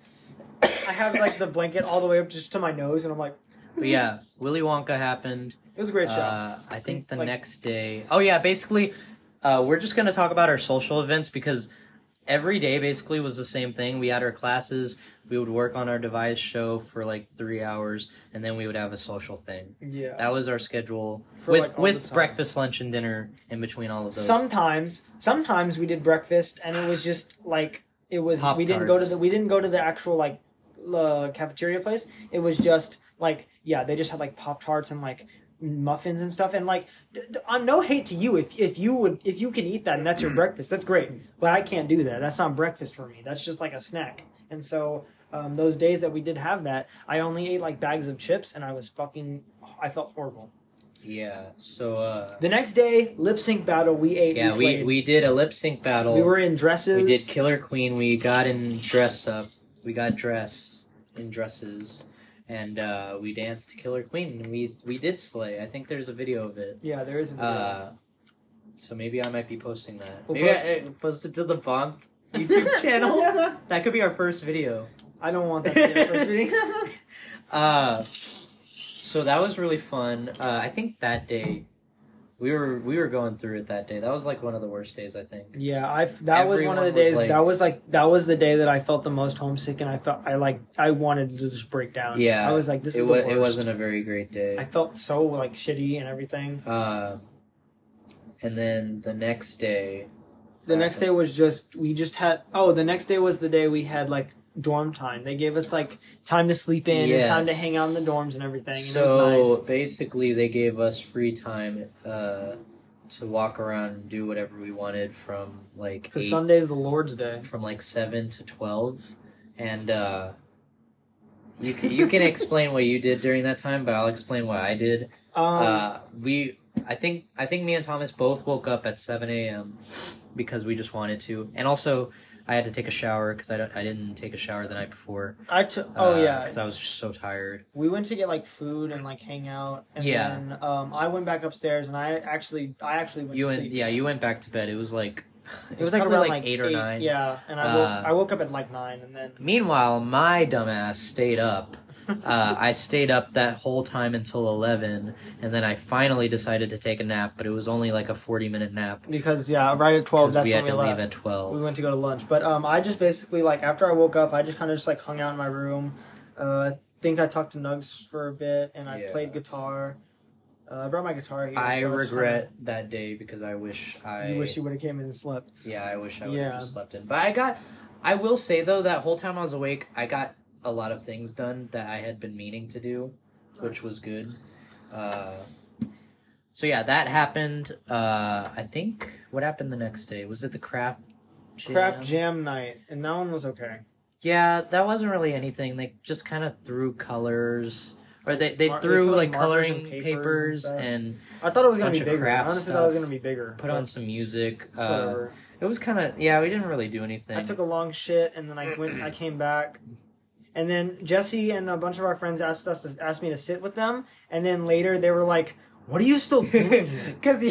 A: I have like the blanket all the way up just to my nose, and I'm like,
B: But yeah, Willy Wonka happened.
A: it was a great show.
B: Uh, I think the
A: Like-
B: next day. Oh yeah, basically, uh, we're just gonna talk about our social events because every day basically was the same thing. We had our classes. We would work on our device show for like three hours, and then we would have a social thing.
A: yeah.
B: That was our schedule
A: For,
B: with
A: like, all the
B: with
A: time.
B: breakfast, lunch, and dinner in between all of those.
A: Sometimes, sometimes we did breakfast, and it was just like it was. we didn't go to
B: Pop-Tarts.
A: the we didn't go to the actual like uh, cafeteria place. It was just like yeah, they just had like Pop Tarts and like muffins and stuff. And like, d- d- I'm no hate to you if if you would if you can eat that and that's your breakfast, that's great. But I can't do that. That's not breakfast for me. That's just like a snack. And so um, those days that we did have that, I only ate like bags of chips, and I was fucking. I felt horrible.
B: Yeah. So. Uh,
A: The next day, lip sync battle. We ate.
B: yeah, we
A: slayed.
B: we did a lip sync battle.
A: We were in dresses.
B: We did Killer Queen. We got in dress up. We got dress in dresses, and uh, we danced Killer Queen. And we we did slay. I think there's a video of it.
A: Yeah, there is a video.
B: Uh, so maybe I might be posting that.
A: We'll
B: Maybe
A: put-
B: I, I post it to the Bonked YouTube channel. That could be our first video.
A: I don't want that to be our first reading.
B: Uh, so that was really fun. Uh, I think that day. We were we were going through it that day. That was like one of the worst days, I think.
A: Yeah, I that was one of the
B: Everyone was
A: days.
B: like-
A: that was like that was the day that I felt the most homesick, and I felt I like I wanted to just break down.
B: Yeah,
A: I was like, this
B: it
A: is
B: was
A: the worst.
B: it wasn't a very great day.
A: I felt so like shitty and everything.
B: Uh, and then the next day,
A: The next day was just we just had. Oh, the next day was the day we had like dorm time. They gave us like time to sleep in and time to
B: Yes.
A: hang out in the dorms and everything. And
B: so
A: it was nice.
B: basically they gave us free time uh, to walk around and do whatever we wanted from like
A: Because
B: eight,
A: Sunday's the Lord's Day.
B: from like seven to twelve, and uh, you can, you can explain what you did during that time, but I'll explain what I did.
A: Um,
B: Uh, we I think I think me and Thomas both woke up at seven a.m. because we just wanted to, and also I had to take a shower because I, don't- I didn't take a shower the night before.
A: I took. Oh
B: uh,
A: yeah,
B: because I was just so tired.
A: we went to get like food and like hang out. And
B: Yeah.
A: Then, um, I went back upstairs and I actually, I actually went.
B: You
A: to
B: went
A: sleep.
B: yeah you went back to bed. It was like
A: It was like
B: probably
A: around
B: like, eight or nine.
A: Yeah, and I
B: Uh,
A: woke, I woke up at like nine, and then
B: Meanwhile, my dumbass stayed up. Uh, I stayed up that whole time until eleven, and then I finally decided to take a nap, but it was only like a forty minute nap
A: because yeah, right at twelve,
B: because
A: that's
B: we
A: when
B: had
A: we
B: to
A: left.
B: leave at twelve.
A: We went to go to lunch, but um, I just basically like after I woke up, I just kind of just like hung out in my room. Uh, I think I talked to Nugs for a bit, and I
B: Yeah.
A: played guitar. Uh, I brought my guitar here.
B: I
A: so was just
B: regret that day because I wish I.
A: kinda- You wish you would have came in and slept.
B: Yeah, I wish I would have
A: Yeah.
B: just slept in. But I got. I will say though, that whole time I was awake, I got a lot of things done that I had been meaning to do, which was good. Uh, so yeah, that happened. Uh, I think what happened the next day was it the craft. Jam?
A: Craft jam night, and that one was okay.
B: Yeah, that wasn't really anything. They just kind of threw colors, or they they
A: Mar- they
B: threw
A: put,
B: like
A: like, markers
B: coloring
A: and papers
B: papers
A: and
B: and,
A: stuff. I thought it was gonna
B: Bunch
A: be
B: of
A: bigger.
B: craft
A: Honestly, thought it was
B: stuff.
A: gonna be bigger.
B: put
A: but
B: on some music.
A: it's
B: Uh,
A: whatever.
B: it was kind of yeah. We didn't really do anything.
A: I took a long shit, and then I went. I came back, and then Jesse and a bunch of our friends asked us to asked me to sit with them, and then later they were like, "What are you still doing here?"
B: Because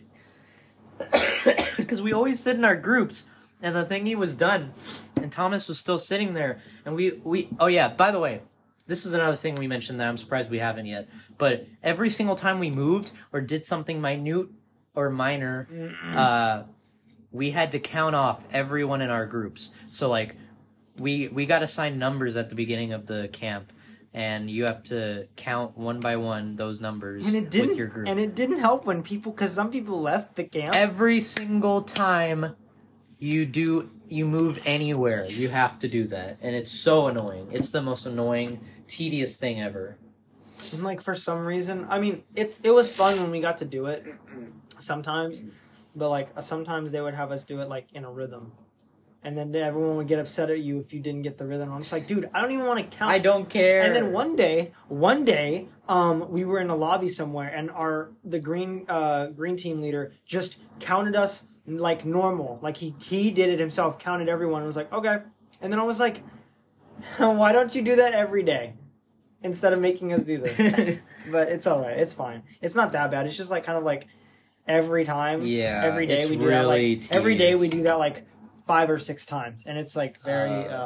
B: because we always sit in our groups, and the thingy was done, and Thomas was still sitting there, and we we oh yeah. By the way, this is another thing we mentioned that I'm surprised we haven't yet. But every single time we moved or did something minute or minor, uh, we had to count off everyone in our groups. So like, we we got assigned numbers at the beginning of the camp. And you have to count one by one those numbers
A: And it didn't.
B: with your group.
A: And it didn't help when people, because some people left the camp.
B: Every single time you do you move anywhere, you have to do that, and it's so annoying. It's the most annoying, tedious thing ever.
A: And like for some reason, I mean, it's it was fun when we got to do it. Sometimes, but like sometimes they would have us do it like in a rhythm. And then everyone would get upset at you if you didn't get the rhythm. I'm just like, dude, I don't even want to count.
B: I don't care.
A: And then one day, one day, um, we were in a lobby somewhere, and our the green uh green team leader just counted us like normal, like he he did it himself, counted everyone, and was like, okay. And then I was like, why don't you do that every day instead of making us do this? But it's all right, it's fine. It's not that bad. It's just like kind of like every time,
B: Yeah,
A: every day
B: it's
A: we do that.
B: really
A: Like every day we
B: tedious.
A: do that like five or six times, and it's like very.
B: Uh,
A: Uh,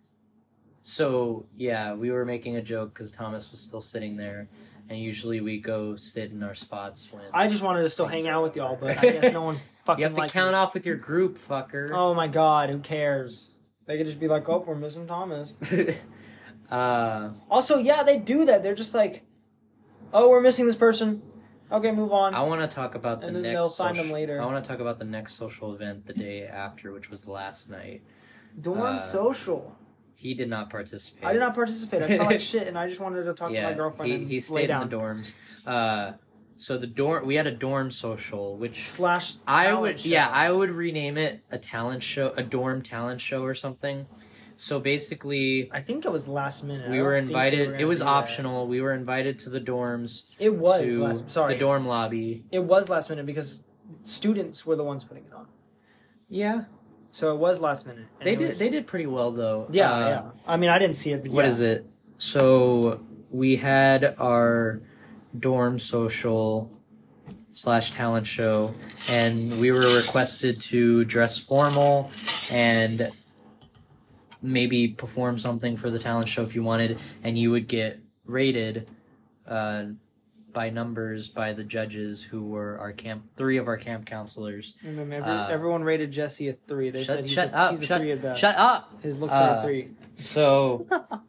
B: So yeah, we were making a joke because Thomas was still sitting there, and usually we go sit in our spots when
A: I just wanted to still hang out with y'all, but I guess no one fucking
B: you have to
A: likes
B: count
A: me.
B: off with your group, fucker.
A: Oh my god, who cares? They could just be like, oh, we're missing Thomas.
B: uh,
A: Also, yeah, they do that. They're just like, oh, we're missing this person. Okay, move on.
B: I want to talk about the
A: And then
B: next.
A: they'll find
B: social-
A: them later.
B: I want to talk about the next social event the day after, which was last night.
A: Dorm
B: uh,
A: social.
B: He did not participate.
A: I did not participate. I felt like shit, and I just wanted to talk
B: Yeah,
A: to my girlfriend
B: he,
A: and
B: he
A: lay
B: stayed in
A: down.
B: the dorms. Uh, so the dorm, we had a dorm social, which
A: Slash.
B: I
A: talent
B: would,
A: show.
B: yeah, I would rename it a talent show, a dorm talent show or something. So basically,
A: I think it was last minute. I
B: we
A: don't
B: were
A: think
B: invited.
A: were gonna
B: It was
A: do that.
B: optional. We were invited to the dorms.
A: It was
B: to
A: last. Sorry,
B: the dorm lobby.
A: It was last minute because students were the ones putting it on.
B: Yeah,
A: So it was last minute. and
B: they
A: it
B: did.
A: was-
B: They did pretty well though.
A: Yeah,
B: Uh,
A: yeah. I mean, I didn't see it, but
B: What
A: yeah.
B: is it? So we had our dorm social slash talent show, and we were requested to dress formal and maybe perform something for the talent show if you wanted, and you would get rated uh, by numbers by the judges who were our camp, three of our camp counselors.
A: And then every,
B: Uh,
A: everyone rated Jesse a three. They
B: Shut,
A: said he's
B: shut
A: a,
B: up!
A: he's a
B: shut,
A: three at best.
B: shut up!
A: His looks are
B: Uh,
A: a three.
B: So,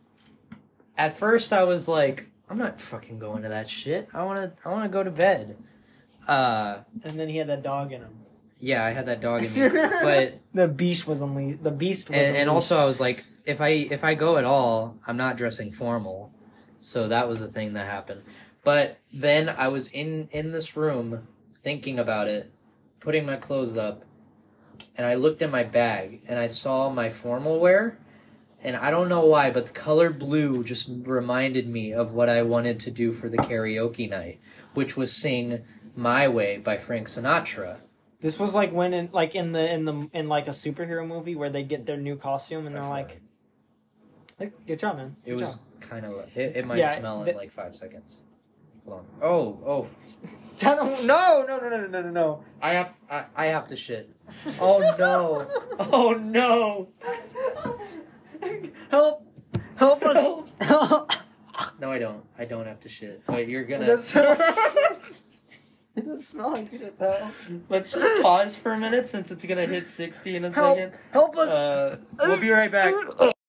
B: at first I was like, I'm not fucking going to that shit. I wanna, I wanna go to bed. Uh,
A: And then he had that dog in him.
B: yeah, I had that dog in me, but
A: The beast was unleashed. The beast was
B: and, and
A: unleashed.
B: also I was like, if I if I go at all, I'm not dressing formal. So that was the thing that happened. But then I was in in this room thinking about it, putting my clothes up, and I looked in my bag and I saw my formal wear, and I don't know why, but the color blue just reminded me of what I wanted to do for the karaoke night, which was sing My Way by Frank Sinatra.
A: This was like when in like in the in the in like a superhero movie where they get their new costume and they're like, like good job, man. Good
B: It was
A: job.
B: kind of it, it might
A: Yeah,
B: smell
A: th-
B: in like five seconds. Hold on. Oh, oh.
A: no, no, no, no, no, no, no, no.
B: I have I, I have to shit. Oh no. Oh no.
A: Help! Help us! Help!
B: No, I don't. I don't have to shit. But you're
A: It
B: gonna.
A: does smell, it does smell like it though.
B: Let's just pause for a minute since it's gonna hit sixty in a
A: Help!
B: second.
A: Help us!
B: Uh, we'll be right back.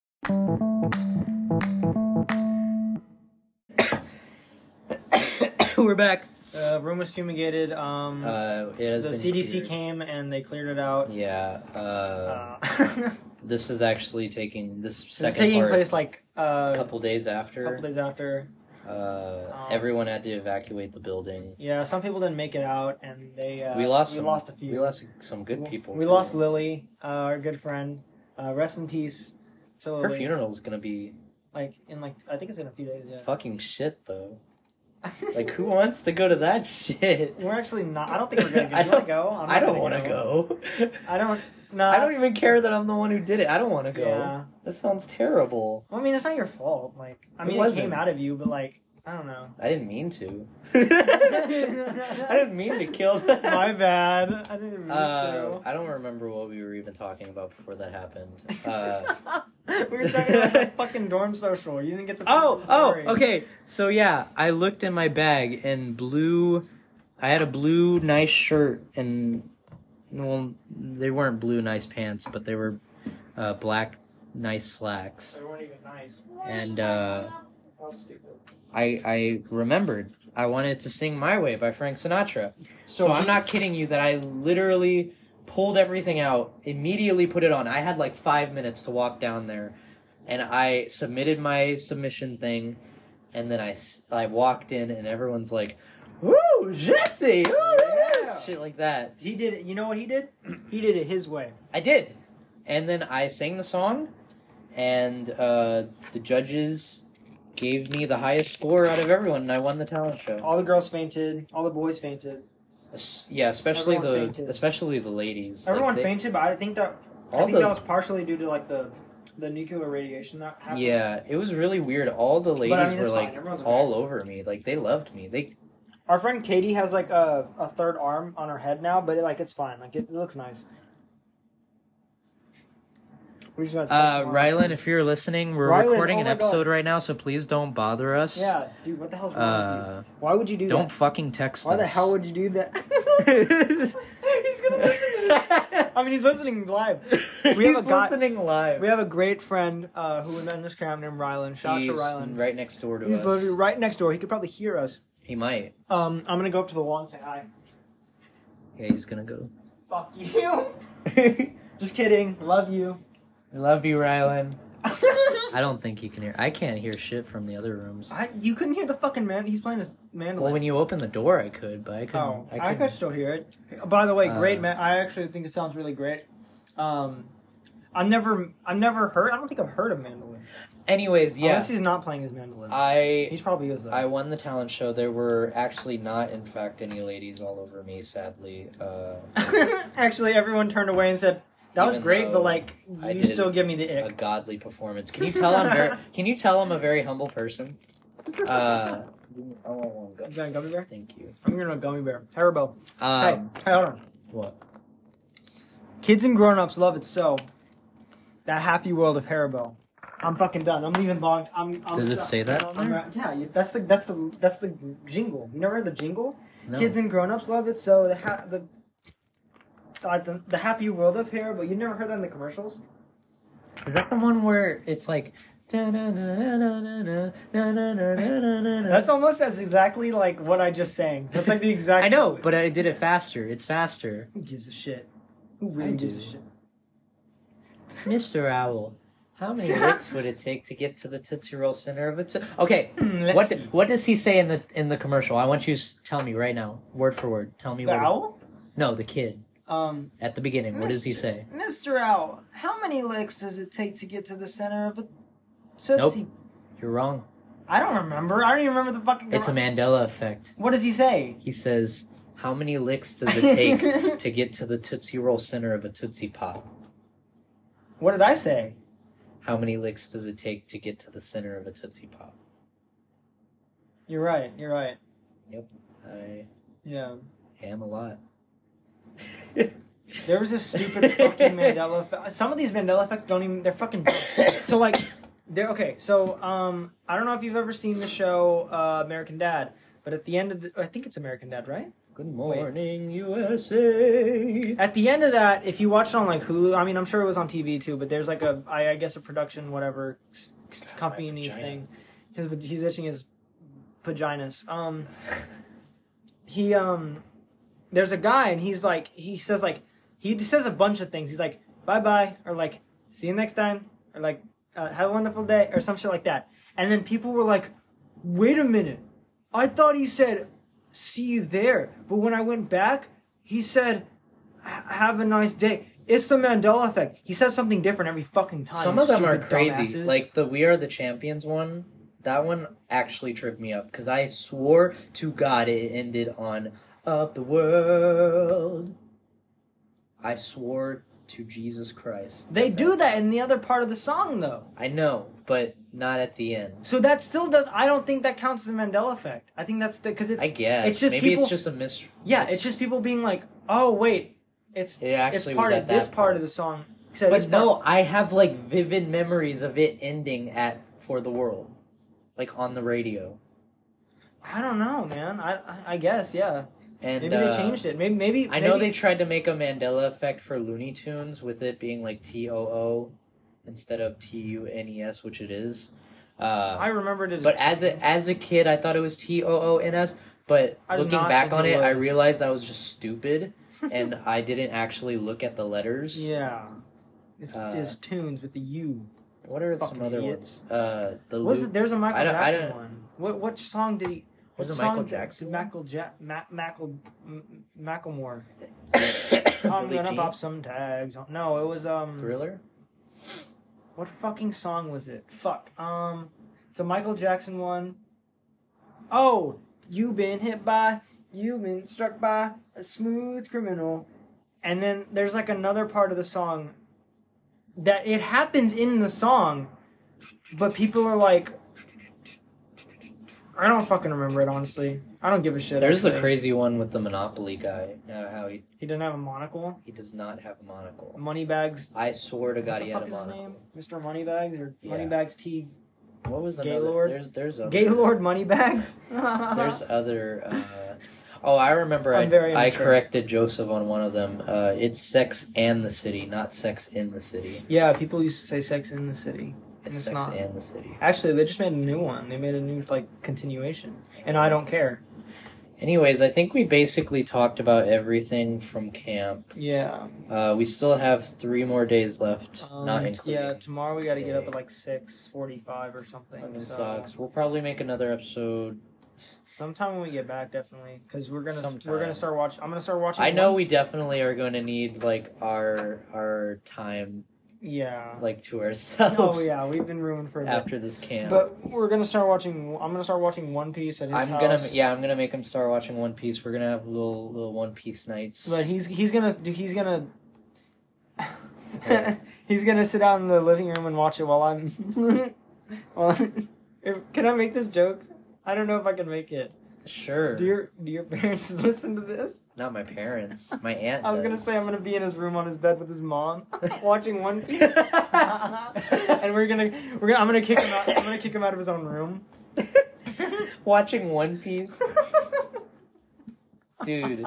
B: We're back.
A: Uh, room was fumigated. Um,
B: Uh, it has
A: the
B: been
A: C D C
B: cleared.
A: came and they cleared it out.
B: Yeah. Uh,
A: Uh,
B: this is actually taking this
A: This is
B: second
A: taking
B: part
A: place like uh,
B: a couple days
A: a
B: after.
A: couple days after.
B: Uh,
A: Um,
B: everyone had to evacuate the building.
A: Yeah, some people didn't make it out, and they uh,
B: we lost.
A: we
B: some,
A: lost a few.
B: We lost some good people.
A: We
B: too.
A: lost Lily, uh, our good friend. Uh, rest in peace to
B: Her
A: Lily.
B: funeral is gonna be
A: Like in like I think it's in a few days. Yeah.
B: fucking shit though. Like, who wants to go to that shit?
A: We're actually not. I don't think we're gonna go.
B: I
A: Do you want
B: don't-
A: to go? I'm not
B: I don't
A: gonna
B: want to go.
A: I don't. No.
B: I don't even care that I'm the one who did it. I don't want to go.
A: Yeah.
B: That sounds terrible.
A: Well, I mean, it's not your fault. Like, I
B: It
A: mean, it,
B: wasn't.
A: came out of you, but like, I don't know.
B: I didn't mean to. I didn't mean to kill them.
A: My bad. I didn't mean
B: Uh, I don't remember what we were even talking about before that happened. Uh,
A: to. We were talking about the fucking dorm social. You didn't get to.
B: oh,
A: finish the
B: oh,
A: story.
B: okay. So yeah, I looked in my bag and blue. I had a blue nice shirt and well, they weren't blue nice pants, but they were uh, black nice slacks.
A: They weren't even nice.
B: And uh,
A: How stupid.
B: I I remembered I wanted to sing My Way by Frank Sinatra. So, I'm not kidding you that I literally pulled everything out, immediately put it on. I had like five minutes to walk down there, and I submitted my submission thing, and then I, s- I walked in, and everyone's like, "Woo, Jesse! Woo,
A: Yeah.
B: shit like that."
A: He did it. You know what he did? He did it his way.
B: I did, and then I sang the song, and uh, the judges gave me the highest score out of everyone, and I won the talent show.
A: All the girls fainted. All the boys fainted.
B: Es- Yeah, especially
A: Everyone
B: the
A: fainted.
B: especially the ladies.
A: Everyone
B: Like, they-
A: fainted, but I think that I
B: All
A: think
B: the-
A: that was partially due to like the the nuclear radiation that happened.
B: Yeah, it was really weird. All the ladies
A: I mean,
B: were
A: it's fine.
B: like
A: Everyone's
B: all
A: okay.
B: over me. Like they loved me. They
A: Our friend Katie has like a, a third arm on her head now, but it, like it's fine. Like it, it looks nice. We just got
B: uh Rylan, if you're listening, we're
A: Rylan,
B: recording
A: oh
B: an
A: my God.
B: episode right now, so please don't bother us.
A: Yeah, dude, what the hell's wrong with
B: Uh
A: you? Why would you do
B: don't
A: that?
B: fucking text
A: Why
B: us.
A: the hell would you do that? He's gonna listen to this. I mean, he's listening live. We have
B: He's
A: a guy,
B: listening live.
A: We have a great friend uh, who is on this cam named Rylan. Shout
B: He's
A: out to Rylan.
B: right next door to
A: He's
B: us.
A: literally right next door. He could probably hear us.
B: He might.
A: Um, I'm gonna go up to the wall and say hi.
B: Yeah, he's gonna go.
A: Fuck you. Just kidding. Love you.
B: I love you, Rylan. I don't think he can hear. I can't hear shit from the other rooms.
A: I, you couldn't hear the fucking man. He's playing his mandolin.
B: Well, when you open the door, I could, but I couldn't.
A: oh,
B: I,
A: I,
B: couldn't.
A: could still hear it. By the way, great
B: Uh,
A: man. I actually think it sounds really great. Um, I've never, I've never heard. I don't think I've heard of mandolin.
B: Anyways, yeah,
A: Unless he's not playing his mandolin.
B: I
A: He's probably is though.
B: I won the talent show. There were actually not, in fact, any ladies all over me. Sadly, uh,
A: Actually, everyone turned away and said, "That was
B: Even
A: great,"
B: though
A: but like,
B: I
A: you
B: did
A: still give me the
B: a
A: ick.
B: godly performance. Can you tell I'm very? Can you tell I'm a very humble person? Uh, I want one
A: You
B: go.
A: got a gummy bear?
B: Thank you.
A: I'm gonna gummy bear. Haribo.
B: Um,
A: hey, hey, hold on.
B: what?
A: Kids and grown-ups love it so. That happy world of Haribo. I'm fucking done. I'm leaving long. I'm, I'm
B: Does it
A: so-
B: say that
A: I'm
B: on there?
A: ra- yeah, you- that's the that's the that's the jingle. You never heard the jingle?
B: No.
A: Kids and grown-ups love it so. The ha- the, uh, the the happy world of Haribo. You never heard that in the commercials?
B: Is that the one where it's like?
A: That's
B: That's
A: almost as exactly like what I just sang. That's like the exact.
B: I know, but I did it faster. It's faster.
A: Who gives a shit? Who really
B: I
A: gives a
B: do.
A: shit?
B: Mister Owl, How many licks would it take to get to the Tootsie Roll center of a to- Okay,
A: Let's
B: what
A: see.
B: what does he say in the in the commercial? I want you to s- tell me right now, word for word. Tell me
A: The
B: what.
A: owl?
B: No, the kid
A: Um,
B: at the beginning. What does he say?
A: Mister Owl, how many licks does it take to get to the center of a Tootsie?
B: Nope. You're wrong.
A: I don't remember. I don't even remember the fucking...
B: It's a Mandela effect.
A: What does he say?
B: He says, "How many licks does it take to get to the Tootsie Roll center of a Tootsie Pop?
A: What did I say?
B: How many licks does it take to get to the center of a Tootsie Pop?"
A: You're right. You're right.
B: I
A: Yeah.
B: am a lot.
A: There was this stupid fucking Mandela effect. Some of these Mandela effects don't even... They're fucking... So, like... They're... Okay, so, um... I don't know if you've ever seen the show, uh, American Dad. But at the end of the... I think it's American Dad, right?
B: Good morning, U S A.
A: At the end of that, if you watch it on like Hulu, I mean, I'm sure it was on T V too, but there's like a, I, I guess a production, whatever, s- s- company and thing. His, he's itching his vaginas. Um, he, um, there's a guy and he's like, he says like, he says a bunch of things. He's like, bye bye, or like, see you next time, or like, uh, have a wonderful day, or some shit like that. And then people were like, wait a minute, I thought he said, see you there. But when I went back, he said, have a nice day. It's the Mandela effect. He says something different every fucking time.
B: Some of them are
A: stupid
B: crazy.
A: dumbasses.
B: Like the "We Are the Champions" one. That one actually tripped me up because I swore to God it ended on "of the world." I swore to Jesus Christ.
A: they do
B: That's-
A: that in the other part of the song, though.
B: I know, but not at the end.
A: So that still does. I don't think that counts as a Mandela effect. I think that's because it's.
B: I guess
A: It's just
B: maybe
A: people,
B: it's just a mis.
A: Yeah,
B: mis-
A: it's just people being like, "Oh wait, it's
B: It actually
A: it's part
B: was
A: of
B: at
A: this
B: that
A: part
B: point.
A: of the song." So this
B: But
A: part-
B: no, I have like vivid memories of it ending at "For the World," like on the radio.
A: I don't know, man. I I, I guess yeah.
B: And
A: Maybe
B: uh,
A: they changed it. Maybe maybe.
B: I know
A: maybe,
B: they tried to make a Mandela effect for Looney Tunes with it being like T O O instead of T U N E S, which it is. Uh,
A: I remembered it. As
B: but as a as a kid, I thought it was T O O N S. But
A: I did
B: looking
A: not
B: back
A: think
B: on
A: it
B: it, I
A: was.
B: realized I was just stupid, and I didn't actually look at the letters.
A: yeah, it's,
B: Uh,
A: it's tunes with the U.
B: What are some
A: Fucking
B: other
A: idiots.
B: ones? Uh, the
A: Was
B: Lu-
A: it? There's a Michael
B: I don't- I
A: Jackson
B: don't-
A: one. What what song did he?
B: Was
A: what
B: it Michael
A: song
B: Jackson
A: Did
B: one?
A: Michael ja- Ma- Mackle M- Macklemore. I'm
B: Billie
A: gonna
B: Jean?
A: pop some tags. No, it was um.
B: Thriller?
A: What fucking song was it? Fuck. Um, it's a Michael Jackson one. Oh, you been hit by, you been struck by a smooth criminal, and then there's like another part of the song that it happens in the song, but people are like, I don't fucking remember it honestly. I don't give a shit.
B: There's the
A: actually.
B: crazy one with the Monopoly guy. Uh, how he
A: He didn't have a monocle.
B: he does not have a monocle.
A: Moneybags.
B: I swear to
A: What
B: God
A: the
B: he
A: fuck
B: had a
A: is his
B: monocle.
A: name? Mister Moneybags or
B: Yeah.
A: Moneybags T.
B: What was another?
A: Gaylord?
B: There's there's other.
A: Gaylord Moneybags.
B: There's other. Uh, oh, I remember.
A: I'm
B: I
A: very
B: I
A: immature.
B: corrected Joseph on one of them. Uh, it's Sex and the City, not Sex in the City.
A: Yeah, people used to say Sex in the City.
B: It's,
A: It's
B: Sex
A: not.
B: and the City.
A: Actually, they just made a new one. They made a new like continuation, and I don't care.
B: Anyways, I think we basically talked about everything from camp.
A: Yeah.
B: Uh, we still have three more days left,
A: Um,
B: not including.
A: yeah, tomorrow we got to get up
B: today.
A: at like six forty-five or something.
B: Fucking
A: So
B: sucks. We'll probably make another episode.
A: sometime when we get back, definitely, because we're gonna
B: Sometime.
A: we're gonna start watching. I'm gonna start watching.
B: I know
A: one-
B: we definitely are going to need like our our time
A: Yeah.
B: like to ourselves
A: Oh yeah, we've been ruined for a bit.
B: after this camp.
A: But we're gonna start watching. I'm gonna start watching One Piece at his
B: I'm
A: house.
B: gonna yeah, I'm gonna make him start watching One Piece. We're gonna have little little One Piece nights.
A: But he's he's gonna he's gonna he's gonna sit out in the living room and watch it while I'm. Well, if, can I make this joke? I don't know if I can make it.
B: Sure.
A: Do your do your parents listen to this?
B: Not my parents. My aunt.
A: I was gonna
B: does.
A: say I'm gonna be in his room on his bed with his mom, watching One Piece, and we're gonna we're gonna I'm gonna kick him out. I'm gonna kick him out of his own room.
B: watching One Piece, dude.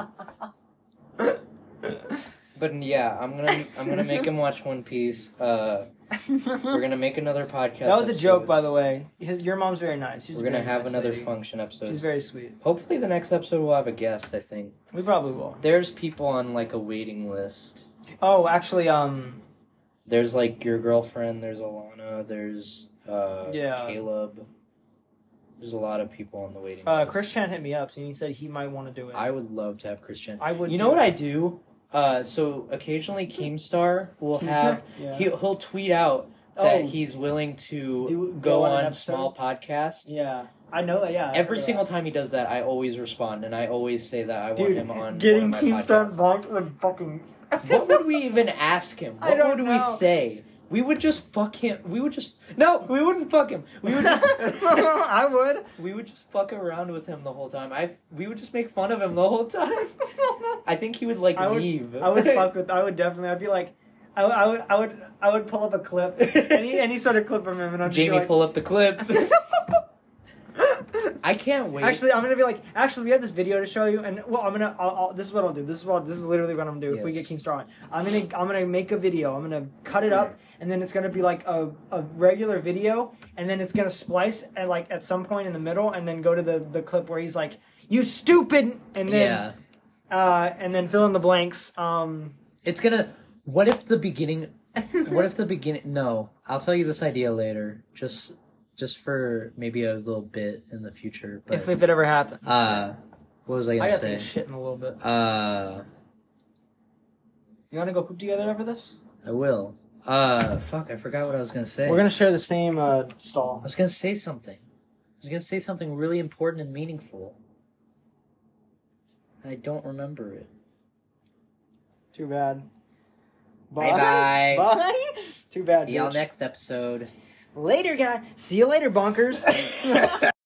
B: But yeah, I'm gonna I'm gonna make him watch One Piece. Uh, we're gonna make another podcast.
A: That was a joke, by the
B: episodes.
A: way. His, your mom's very nice. She's
B: We're gonna
A: very
B: have
A: nice
B: another
A: lady.
B: function episode.
A: She's very sweet.
B: Hopefully, the next episode will have a guest. I think
A: We probably will.
B: there's people on like a waiting list.
A: Oh, actually, um,
B: There's like your girlfriend. There's Alana. There's uh,
A: Yeah.
B: Caleb. There's a lot of people on the waiting
A: Uh,
B: list.
A: Chris Chan hit me up, and he said he might want to do it.
B: I would love to have Christian.
A: I would.
B: You
A: too.
B: know what I do? Uh, so occasionally Keemstar will
A: Keemstar?
B: have
A: Yeah.
B: he he'll tweet out that
A: Oh.
B: he's willing to
A: Do-
B: go,
A: go on an
B: on
A: episode?
B: small podcast.
A: Yeah, I know that. Yeah, I
B: Every
A: heard
B: single
A: that.
B: time he does that, I always respond, and I always say that I want
A: Dude,
B: him on
A: getting
B: one of my
A: Keemstar
B: podcasts.
A: bonked would fucking.
B: What would we even ask him?
A: I
B: What
A: don't
B: would we
A: know.
B: say? We would just fuck him. We would just no. We wouldn't fuck him. We would. Just,
A: I would.
B: we would just fuck around with him the whole time. I. We would just make fun of him the whole time. I think he would like
A: I would,
B: leave.
A: I would fuck with. I would definitely. I'd be like, I, would- I would. I would. I would pull up a clip, any any sort of clip from him, and I'd just be
B: Jamie,
A: like,
B: pull up the clip. I can't wait.
A: Actually, I'm gonna be like, actually, we have this video to show you, and well, I'm gonna. I'll, I'll, this is what I'll do. This is what. This is literally what I'm gonna do if we
B: Yes.
A: get Keemstar on. I'm gonna. I'm gonna make a video. I'm gonna cut it up, and then it's gonna be like a, a regular video, and then it's gonna splice at like at some point in the middle, and then go to the the clip where he's like, "You stupid," and then
B: yeah,
A: uh, and then fill in the blanks. Um,
B: it's gonna. What if the beginning? What if the beginning? No, I'll tell you this idea later. Just, just for maybe a little bit in the future. But
A: if if it ever happens.
B: uh, what was I
A: I
B: gonna
A: gotta
B: say?
A: take a shit in a little bit.
B: Uh,
A: You wanna go poop together after this?
B: I will. Uh, fuck, I forgot what I was gonna say.
A: We're gonna share the same uh,
B: I
A: stall.
B: was gonna say something. I was gonna say something really important and meaningful. I don't remember it.
A: Too bad.
B: Bye-bye.
A: Bye. Too bad.
B: See y'all
A: bitch.
B: next episode.
A: Later, guy. See you later, bonkers.